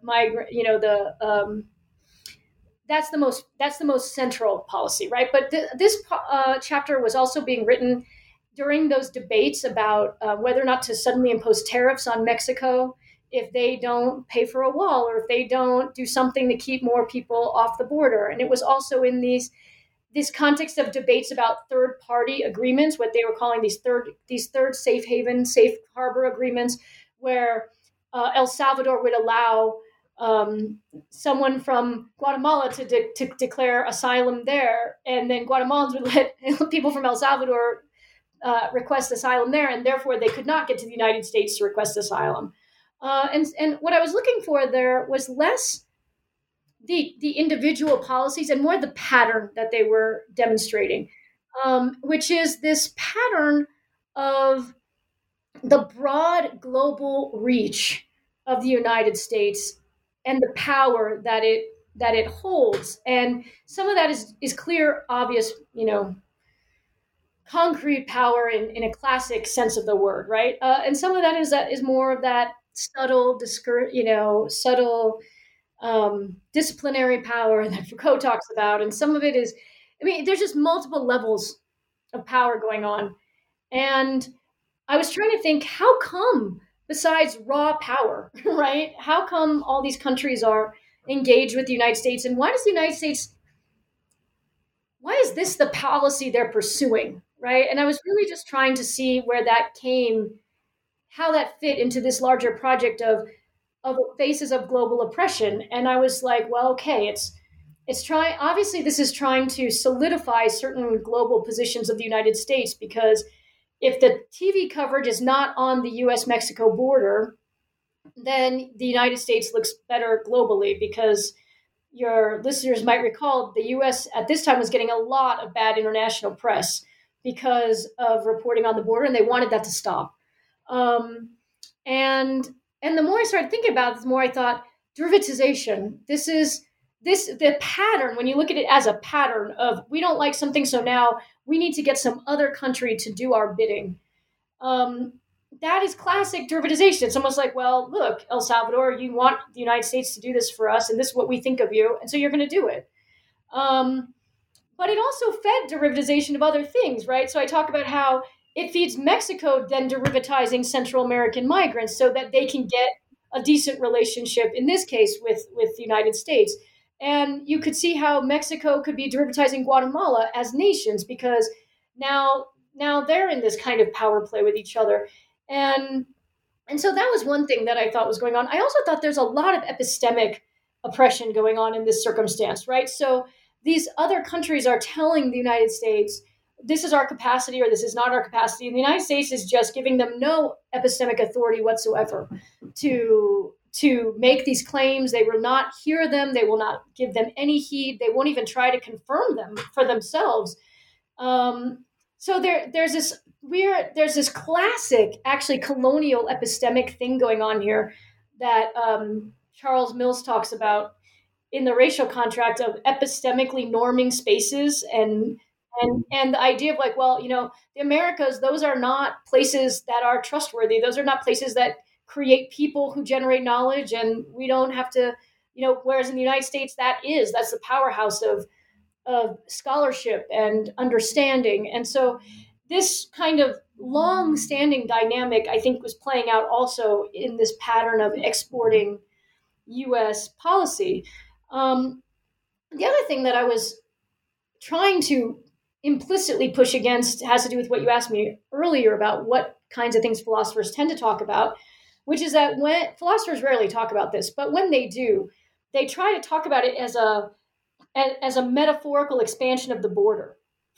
that's the most central policy, right? But this chapter was also being written during those debates about whether or not to suddenly impose tariffs on Mexico if they don't pay for a wall, or if they don't do something to keep more people off the border. And it was also in this context of debates about third-party agreements, what they were calling these third safe haven, safe harbor agreements, where El Salvador would allow someone from Guatemala to declare asylum there, and then Guatemalans would let people from El Salvador request asylum there, and therefore they could not get to the United States to request asylum. And what I was looking for there was less the individual policies and more the pattern that they were demonstrating, which is this pattern of the broad global reach of the United States and the power that it holds. And some of that is clear, obvious, concrete power in a classic sense of the word, right? And some of that is more of that subtle, disciplinary power that Foucault talks about. And some of it is, there's just multiple levels of power going on. And I was trying to think, how come, besides raw power, right? How come all these countries are engaged with the United States? And why is this the policy they're pursuing, right? And I was really just trying to see where that came, how that fit into this larger project of faces of global oppression. And I was like, well, okay, obviously this is trying to solidify certain global positions of the United States, because if the TV coverage is not on the US-Mexico border, then the United States looks better globally, because your listeners might recall the US at this time was getting a lot of bad international press because of reporting on the border, and they wanted that to stop. And the more I started thinking about it, the more I thought derivatization. The pattern, when you look at it as a pattern of, we don't like something, so now we need to get some other country to do our bidding. That is classic derivatization. It's almost like, well, look, El Salvador, you want the United States to do this for us, and this is what we think of you, and so you're going to do it. But it also fed derivatization of other things, right? So I talk about how it feeds Mexico then derivatizing Central American migrants so that they can get a decent relationship, in this case, with the United States. And you could see how Mexico could be derivatizing Guatemala as nations, because now they're in this kind of power play with each other. And so that was one thing that I thought was going on. I also thought there's a lot of epistemic oppression going on in this circumstance, right? So these other countries are telling the United States, this is our capacity or this is not our capacity. And the United States is just giving them no epistemic authority whatsoever to make these claims. They will not hear them. They will not give them any heed. They won't even try to confirm them for themselves. So there's this classic, actually colonial epistemic thing going on here that Charles Mills talks about in the racial contract of epistemically norming spaces, and the idea of like, well, the Americas, those are not places that are trustworthy. Those are not places that create people who generate knowledge, and we don't have to, whereas in the United States, that's the powerhouse of scholarship and understanding. And so this kind of long-standing dynamic, I think, was playing out also in this pattern of exporting U.S. policy. The other thing that I was trying to implicitly push against has to do with what you asked me earlier about what kinds of things philosophers tend to talk about, which is that when philosophers rarely talk about this, but when they do, they try to talk about it as a metaphorical expansion of the border,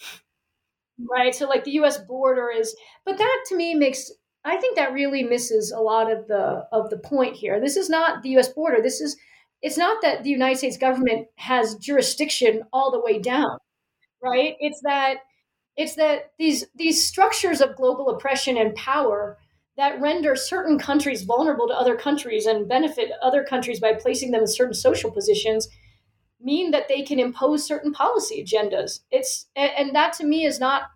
right? So like the U.S. border is, but that to me I think that really misses a lot of the point here. This is not the U.S. border. It's not that the United States government has jurisdiction all the way down, right? It's that these structures of global oppression and power that render certain countries vulnerable to other countries and benefit other countries by placing them in certain social positions mean that they can impose certain policy agendas. And that to me is not.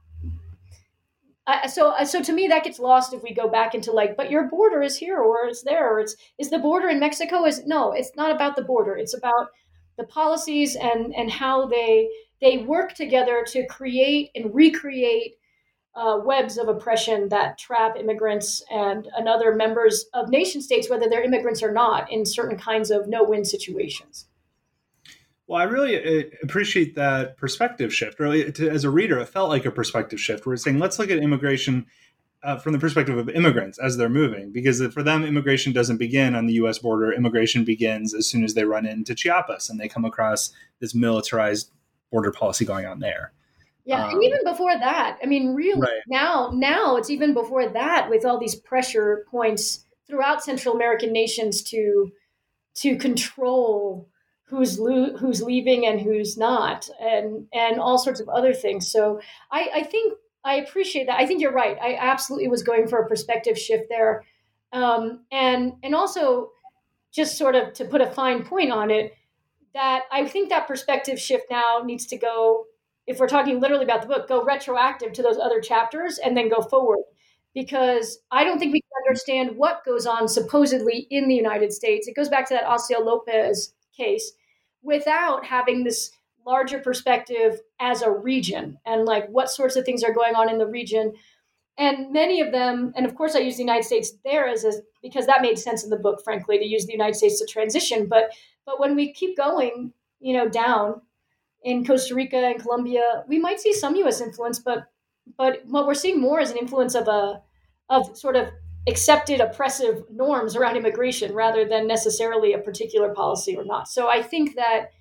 So to me that gets lost if we go back into like, but your border is here or it's there, or is the border in Mexico? No, it's not about the border. It's about the policies and how they work together to create and recreate webs of oppression that trap immigrants and other members of nation states, whether they're immigrants or not, in certain kinds of no-win situations. Well, I really appreciate that perspective shift. Really, as a reader, it felt like a perspective shift. We're saying, let's look at immigration from the perspective of immigrants as they're moving, because for them, immigration doesn't begin on the U.S. border. Immigration begins as soon as they run into Chiapas and they come across this militarized border policy going on there. Yeah, and even before that, I mean, really, right. Now it's even before that, with all these pressure points throughout Central American nations to control who's leaving and who's not, and all sorts of other things. So I think I appreciate that. I think you're right. I absolutely was going for a perspective shift there, and also just sort of to put a fine point on it, that I think that perspective shift now needs to go, if we're talking literally about the book, go retroactive to those other chapters and then go forward. Because I don't think we can understand what goes on supposedly in the United States. It goes back to that Oscio Lopez case without having this larger perspective as a region and like what sorts of things are going on in the region. And many of them, and of course I use the United States there because that made sense in the book, frankly, to use the United States to transition. But when we keep going, down in Costa Rica and Colombia, we might see some U.S. influence, but what we're seeing more is an influence of sort of accepted oppressive norms around immigration rather than necessarily a particular policy or not. So I think that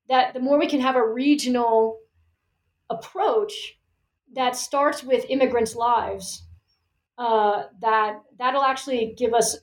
that the more we can have a regional approach that starts with immigrants' lives, that'll actually give us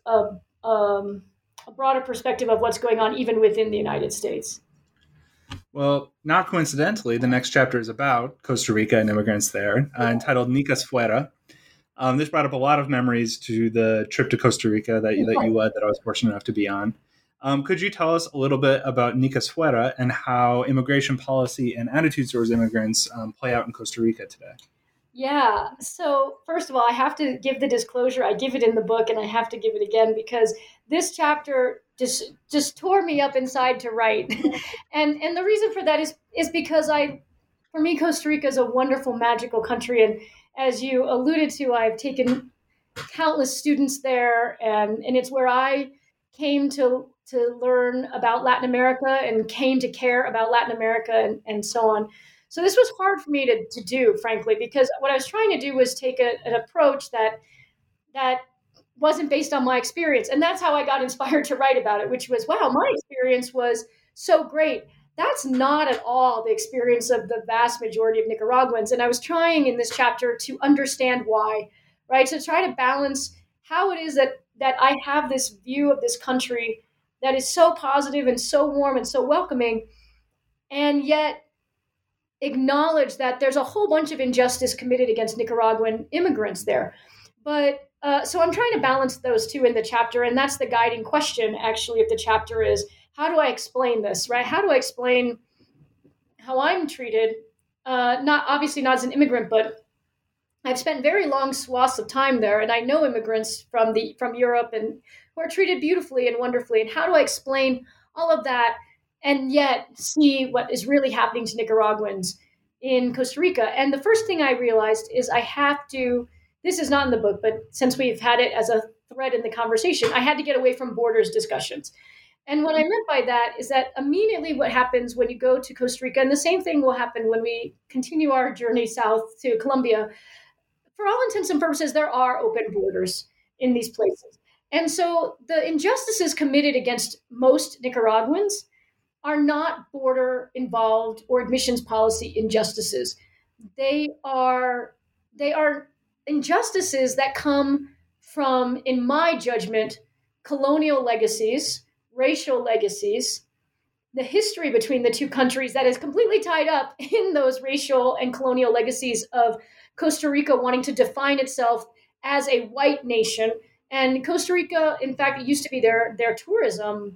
a broader perspective of what's going on even within the United States. Well, not coincidentally, the next chapter is about Costa Rica and immigrants there, entitled Nicas Fuera. This brought up a lot of memories to the trip to Costa Rica that you led, that I was fortunate enough to be on. Could you tell us a little bit about Nicas Fuera and how immigration policy and attitudes towards immigrants play out in Costa Rica today? Yeah. So first of all, I have to give the disclosure. I give it in the book, and I have to give it again because this chapter just tore me up inside to write. and the reason for that is because for me, Costa Rica is a wonderful, magical country, and as you alluded to, I've taken countless students there, and it's where I came to learn about Latin America and came to care about Latin America and so on. So this was hard for me to do, frankly, because what I was trying to do was take an approach that wasn't based on my experience. And that's how I got inspired to write about it, which was, wow, my experience was so great. That's not at all the experience of the vast majority of Nicaraguans. And I was trying in this chapter to understand why, right? To try to balance how it is that I have this view of this country that is so positive and so warm and so welcoming, and yet acknowledge that there's a whole bunch of injustice committed against Nicaraguan immigrants there. But so I'm trying to balance those two in the chapter, and that's the guiding question, actually, of the chapter is, how do I explain this, right? How do I explain how I'm treated? Not obviously not as an immigrant, but I've spent very long swaths of time there, and I know immigrants from Europe and who are treated beautifully and wonderfully. And how do I explain all of that and yet see what is really happening to Nicaraguans in Costa Rica? And the first thing I realized is I have to, this is not in the book, but since we've had it as a thread in the conversation, I had to get away from borders discussions. And what I meant by that is that immediately what happens when you go to Costa Rica, and the same thing will happen when we continue our journey south to Colombia, for all intents and purposes, there are open borders in these places. And so the injustices committed against most Nicaraguans are not border involved or admissions policy injustices. They are injustices that come from, in my judgment, colonial legacies, racial legacies, the history between the two countries that is completely tied up in those racial and colonial legacies of Costa Rica wanting to define itself as a white nation. And Costa Rica, in fact, it used to be their tourism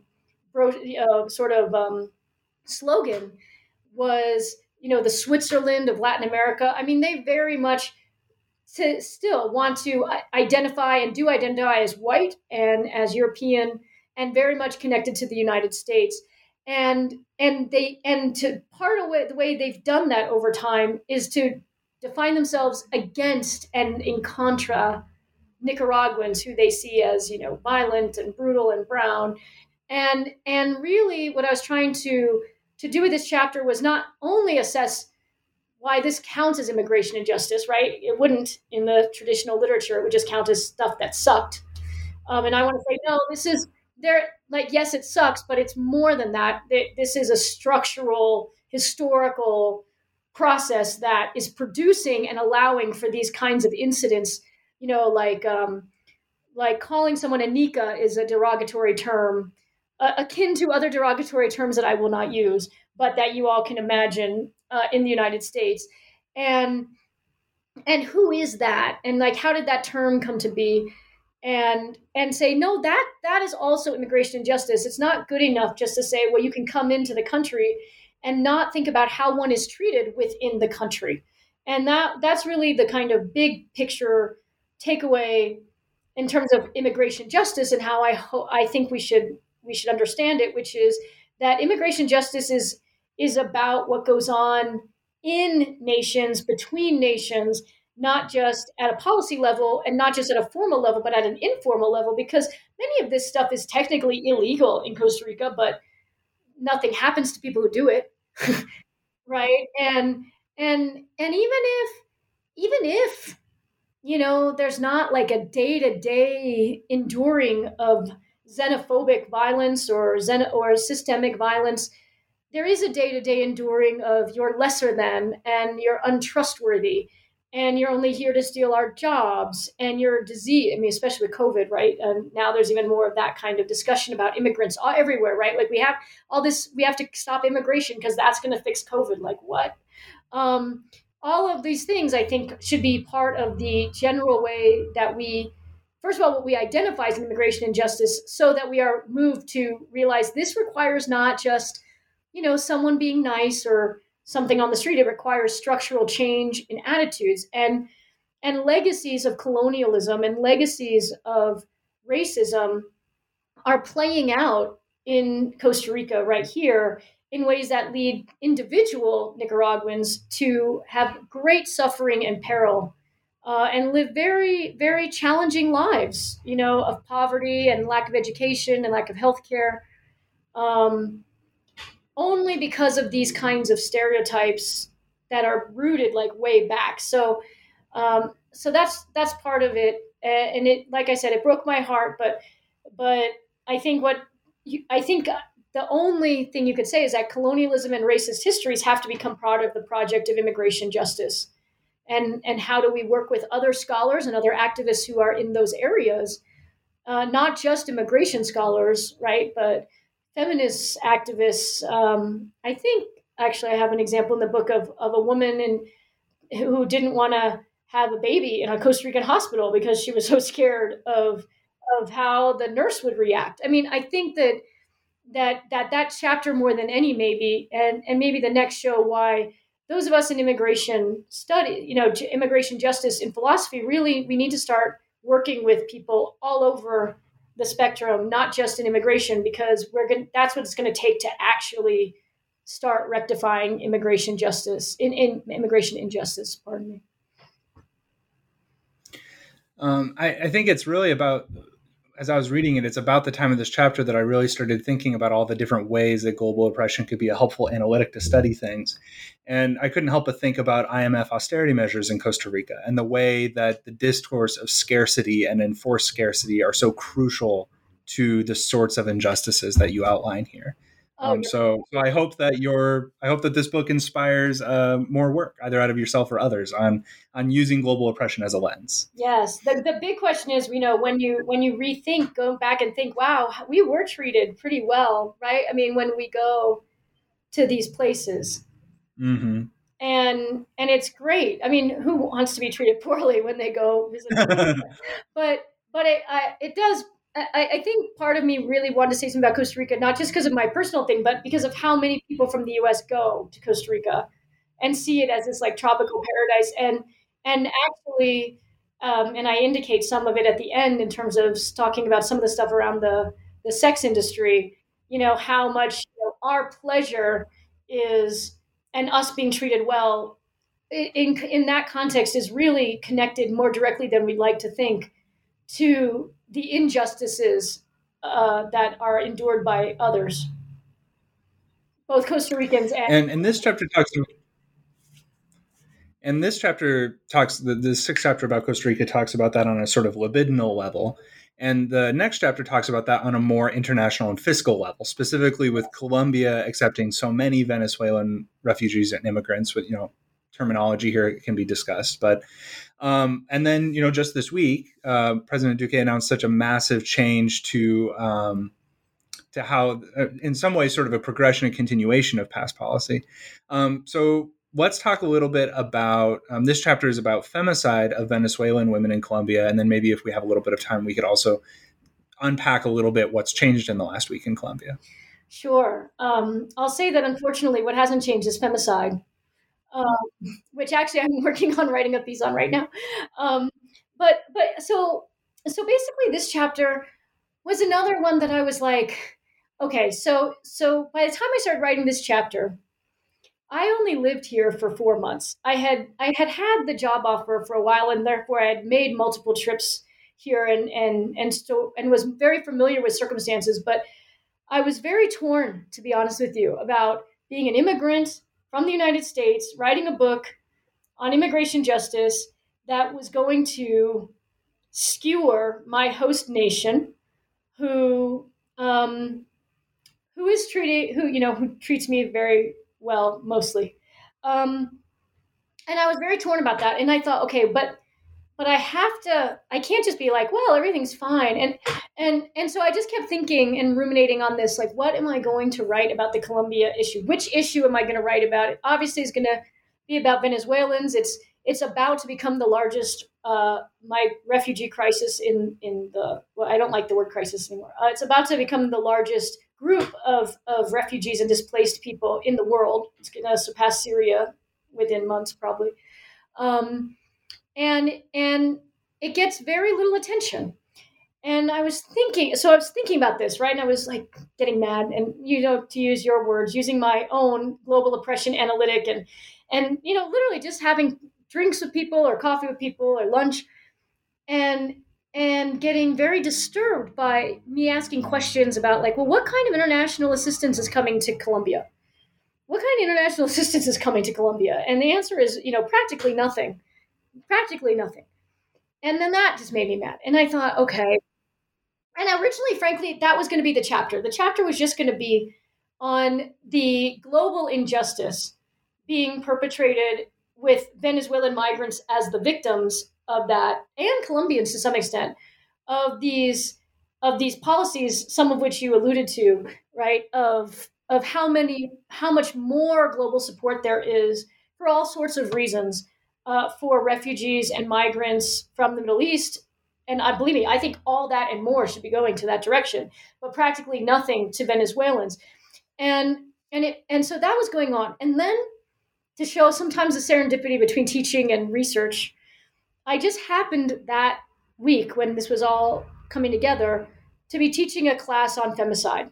slogan was, the Switzerland of Latin America. I mean, they very much still want to identify as white and as European and very much connected to the United States. And to part of the way they've done that over time is to define themselves against and in contra Nicaraguans, who they see as, violent and brutal and brown. And really what I was trying to do with this chapter was not only assess why this counts as immigration injustice, right? It wouldn't in the traditional literature. It would just count as stuff that sucked. And I want to say, no, this is there. Like, yes, it sucks, but it's more than that. This is a structural, historical process that is producing and allowing for these kinds of incidents. Like calling someone a Nica is a derogatory term, akin to other derogatory terms that I will not use, but that you all can imagine in the United States. And who is that? And how did that term come to be? And say, no, that is also immigration injustice. It's not good enough just to say, well, you can come into the country and not think about how one is treated within the country. And that's really the kind of big picture takeaway in terms of immigration justice and how I think we should understand it, which is that immigration justice is about what goes on in nations, between nations, not just at a policy level and not just at a formal level, but at an informal level, because many of this stuff is technically illegal in Costa Rica, but nothing happens to people who do it. Right. And even if, there's not like a day-to-day enduring of xenophobic violence or systemic violence, there is a day-to-day enduring of you're lesser than and you're untrustworthy and you're only here to steal our jobs and you're disease. I mean, especially with COVID, right? And now there's even more of that kind of discussion about immigrants everywhere, right? Like we have all this, we have to stop immigration because that's going to fix COVID. Like what? Um, all of these things, I think, should be part of the general way that we, first of all, what we identify as an immigration injustice, so that we are moved to realize this requires not just, someone being nice or something on the street. It requires structural change in attitudes and legacies of colonialism and legacies of racism are playing out in Costa Rica right here in ways that lead individual Nicaraguans to have great suffering and peril and live very, very challenging lives, of poverty and lack of education and lack of health care, only because of these kinds of stereotypes that are rooted like way back. So that's part of it, and it, like I said, it broke my heart. But I think the only thing you could say is that colonialism and racist histories have to become part of the project of immigration justice. And how do we work with other scholars and other activists who are in those areas, not just immigration scholars, right, but feminist activists. I think actually I have an example in the book of a woman who didn't want to have a baby in a Costa Rican hospital because she was so scared of how the nurse would react. I mean, I think that chapter more than any, maybe, and maybe the next show, why those of us in immigration study, immigration justice in philosophy, really, we need to start working with people all over the spectrum, not just in immigration, because that's what it's going to take to actually start rectifying immigration justice in immigration injustice. Pardon me. I think it's really about, as I was reading it, it's about the time of this chapter that I really started thinking about all the different ways that global oppression could be a helpful analytic to study things. And I couldn't help but think about IMF austerity measures in Costa Rica and the way that the discourse of scarcity and enforced scarcity are so crucial to the sorts of injustices that you outline here. So I hope that this book inspires more work, either out of yourself or others, on using global oppression as a lens. Yes, the big question is, when you rethink, go back and think, wow, we were treated pretty well, right? I mean, when we go to these places, mm-hmm. and it's great. I mean, who wants to be treated poorly when they go visit? but it does. I think part of me really wanted to say something about Costa Rica, not just because of my personal thing, but because of how many people from the U.S. go to Costa Rica and see it as this like tropical paradise. And actually, and I indicate some of it at the end in terms of talking about some of the stuff around the sex industry, how much our pleasure is, and us being treated well in that context is really connected more directly than we'd like to think to the injustices that are endured by others, both Costa Ricans and this chapter talks. And this chapter talks, the sixth chapter about Costa Rica talks about that on a sort of libidinal level. And the next chapter talks about that on a more international and fiscal level, specifically with Colombia accepting so many Venezuelan refugees and immigrants. With, terminology here can be discussed. But and then, just this week, President Duque announced such a massive change to how, in some ways, sort of a progression and continuation of past policy. So let's talk a little bit about, this chapter is about femicide of Venezuelan women in Colombia. And then maybe if we have a little bit of time, we could also unpack a little bit what's changed in the last week in Colombia. Sure. I'll say that unfortunately what hasn't changed is femicide, which actually I'm working on writing a piece on right now. But so basically this chapter was another one that I was like, okay, so by the time I started writing this chapter, I only lived here for 4 months. I had the job offer for a while, and therefore I had made multiple trips here and was very familiar with circumstances. But I was very torn, to be honest with you, about being an immigrant from the United States, writing a book on immigration justice that was going to skewer my host nation, who who treats me very well mostly. And I was very torn about that. And I thought, okay, but I can't just be like, well, everything's fine. And so I just kept thinking and ruminating on this, like, what am I going to write about the Colombia issue? Which issue am I going to write about? It obviously is going to be about Venezuelans. It's about to become the largest my refugee crisis in the, well, I don't like the word crisis anymore. It's about to become the largest group of refugees and displaced people in the world. It's going to surpass Syria within months, probably. And it gets very little attention. And I was thinking about this, right? And I was like getting mad, and to use your words, using my own global oppression analytic, and literally just having drinks with people or coffee with people or lunch, and getting very disturbed by me asking questions about, like, well, what kind of international assistance is coming to Colombia? What kind of international assistance is coming to Colombia? And the answer is, practically nothing. Practically nothing. And then that just made me mad. And I thought, okay. And originally, frankly, that was going to be the chapter. The chapter was just going to be on the global injustice being perpetrated with Venezuelan migrants as the victims of that, and Colombians to some extent, of these policies, some of which you alluded to, right? Of how much more global support there is for all sorts of reasons for refugees and migrants from the Middle East. And believe me, I think all that and more should be going to that direction, but practically nothing to Venezuelans. And so that was going on. And then, to show sometimes the serendipity between teaching and research, I just happened that week, when this was all coming together, to be teaching a class on femicide.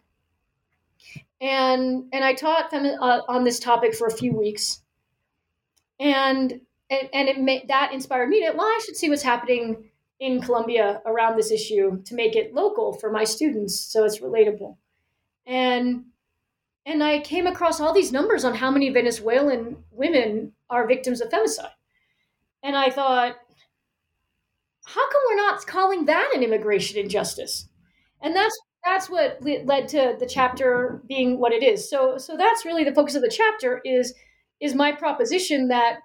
And I taught on this topic for a few weeks. And that inspired me to, well, I should see what's happening in Colombia around this issue to make it local for my students so it's relatable. And I came across all these numbers on how many Venezuelan women are victims of femicide. And I thought, how come we're not calling that an immigration injustice? And that's what led to the chapter being what it is. So that's really the focus of the chapter is my proposition that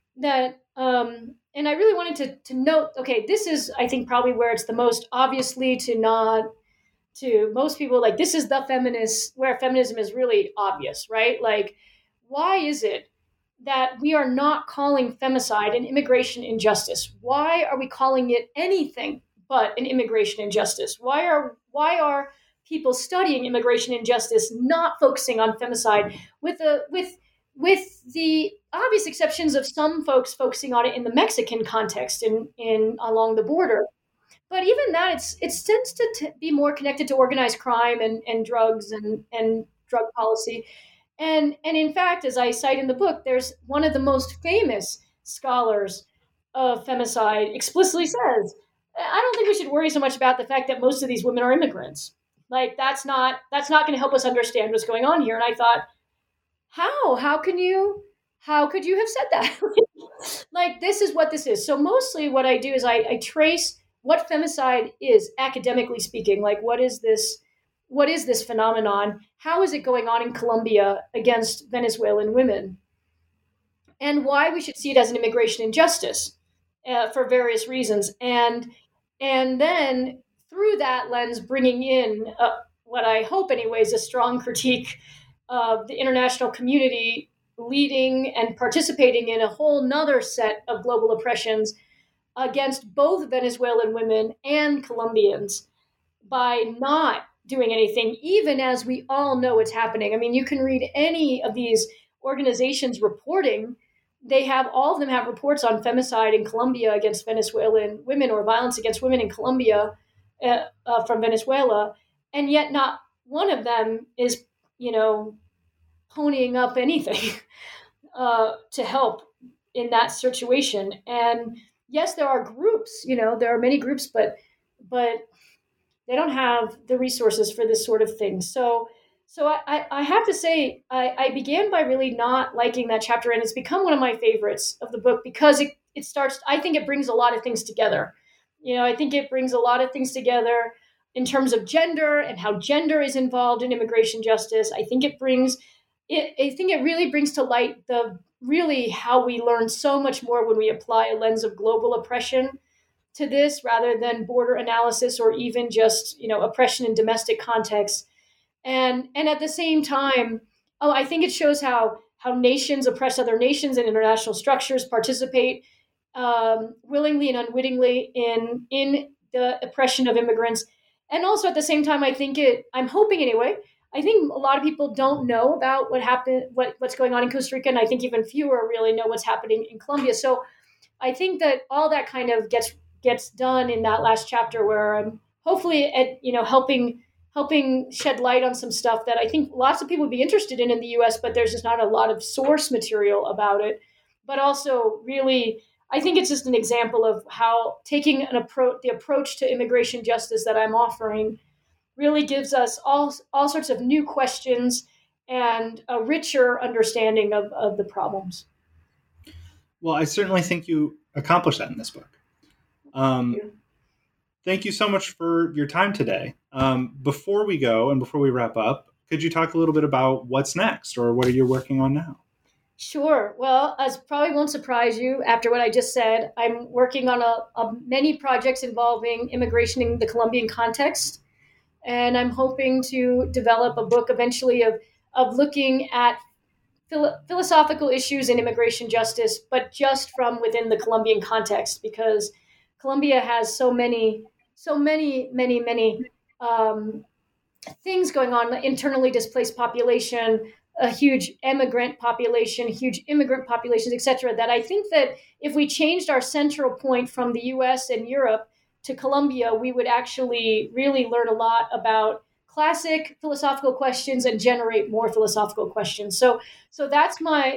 and I really wanted to note, okay, this is, I think, probably where it's the most obviously to most people, like, this is the feminist, where feminism is really obvious, right? Like, why is it that we are not calling femicide an immigration injustice? Why are we calling it anything but an immigration injustice? Why are people studying immigration injustice not focusing on femicide, with the obvious exceptions of some folks focusing on it in the Mexican context in along the border? But even that, it tends to be more connected to organized crime and drugs and drug policy. And in fact, as I cite in the book, there's one of the most famous scholars of femicide explicitly says, I don't think we should worry so much about the fact that most of these women are immigrants. Like, that's not going to help us understand what's going on here. And I thought, how could you have said that? Like, this is what this is. So mostly what I do is I trace what femicide is, academically speaking. Like, what is this phenomenon? How is it going on in Colombia against Venezuelan women? And why we should see it as an immigration injustice for various reasons. And then through that lens, bringing in what I hope anyways, a strong critique of the international community leading and participating in a whole nother set of global oppressions against both Venezuelan women and Colombians by not doing anything, even as we all know it's happening. I mean, you can read any of these organizations reporting. All of them have reports on femicide in Colombia against Venezuelan women, or violence against women in Colombia from Venezuela. And yet not one of them is, ponying up anything to help in that situation. And yes, there are groups, there are many groups, but they don't have the resources for this sort of thing. So I have to say, I began by really not liking that chapter, and it's become one of my favorites of the book because it starts, I think it brings a lot of things together. I think it brings a lot of things together in terms of gender and how gender is involved in immigration justice. I think it really brings to light how we learn so much more when we apply a lens of global oppression to this rather than border analysis or even just, oppression in domestic contexts. And at the same time, I think it shows how nations oppress other nations and international structures participate willingly and unwittingly in the oppression of immigrants. And also at the same time, I'm hoping anyway, I think a lot of people don't know about what's going on in Costa Rica, and I think even fewer really know what's happening in Colombia. So I think that all that kind of gets done in that last chapter, where I'm hopefully helping shed light on some stuff that I think lots of people would be interested in the U.S., but there's just not a lot of source material about it. But also, really, I think it's just an example of how taking the approach to immigration justice that I'm offering really gives us all sorts of new questions and a richer understanding of the problems. Well, I certainly think you accomplished that in this book. Thank you so much for your time today. Before we go and before we wrap up, could you talk a little bit about what's next, or what are you working on now? Sure. Well, as probably won't surprise you after what I just said, I'm working on many projects involving immigration in the Colombian context. And I'm hoping to develop a book eventually of looking at philosophical issues in immigration justice, but just from within the Colombian context, because Colombia has so many things going on: the internally displaced population, a huge immigrant population, etc. That I think that if we changed our central point from the U.S. and Europe to Colombia, we would actually really learn a lot about classic philosophical questions and generate more philosophical questions. So that's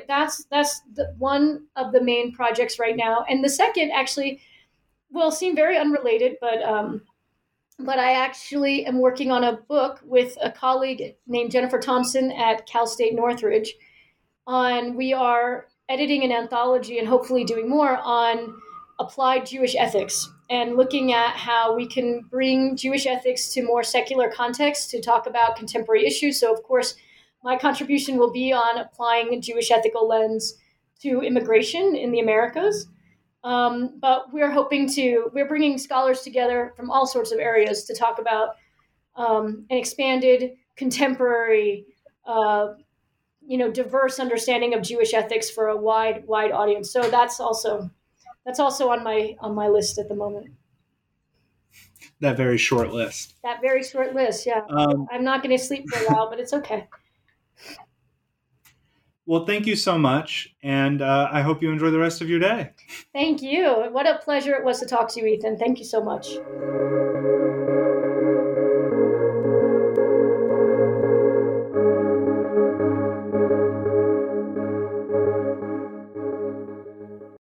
one of the main projects right now. And the second actually will seem very unrelated, but I actually am working on a book with a colleague named Jennifer Thompson at Cal State Northridge. We are editing an anthology and hopefully doing more on applied Jewish ethics and looking at how we can bring Jewish ethics to more secular contexts to talk about contemporary issues. So, of course, my contribution will be on applying a Jewish ethical lens to immigration in the Americas. But we're bringing scholars together from all sorts of areas to talk about an expanded, contemporary, diverse understanding of Jewish ethics for a wide audience. So that's also on my list at the moment. That very short list. Yeah. I'm not going to sleep for a while, but it's okay. Well, thank you so much, and I hope you enjoy the rest of your day. Thank you. What a pleasure it was to talk to you, Ethan. Thank you so much.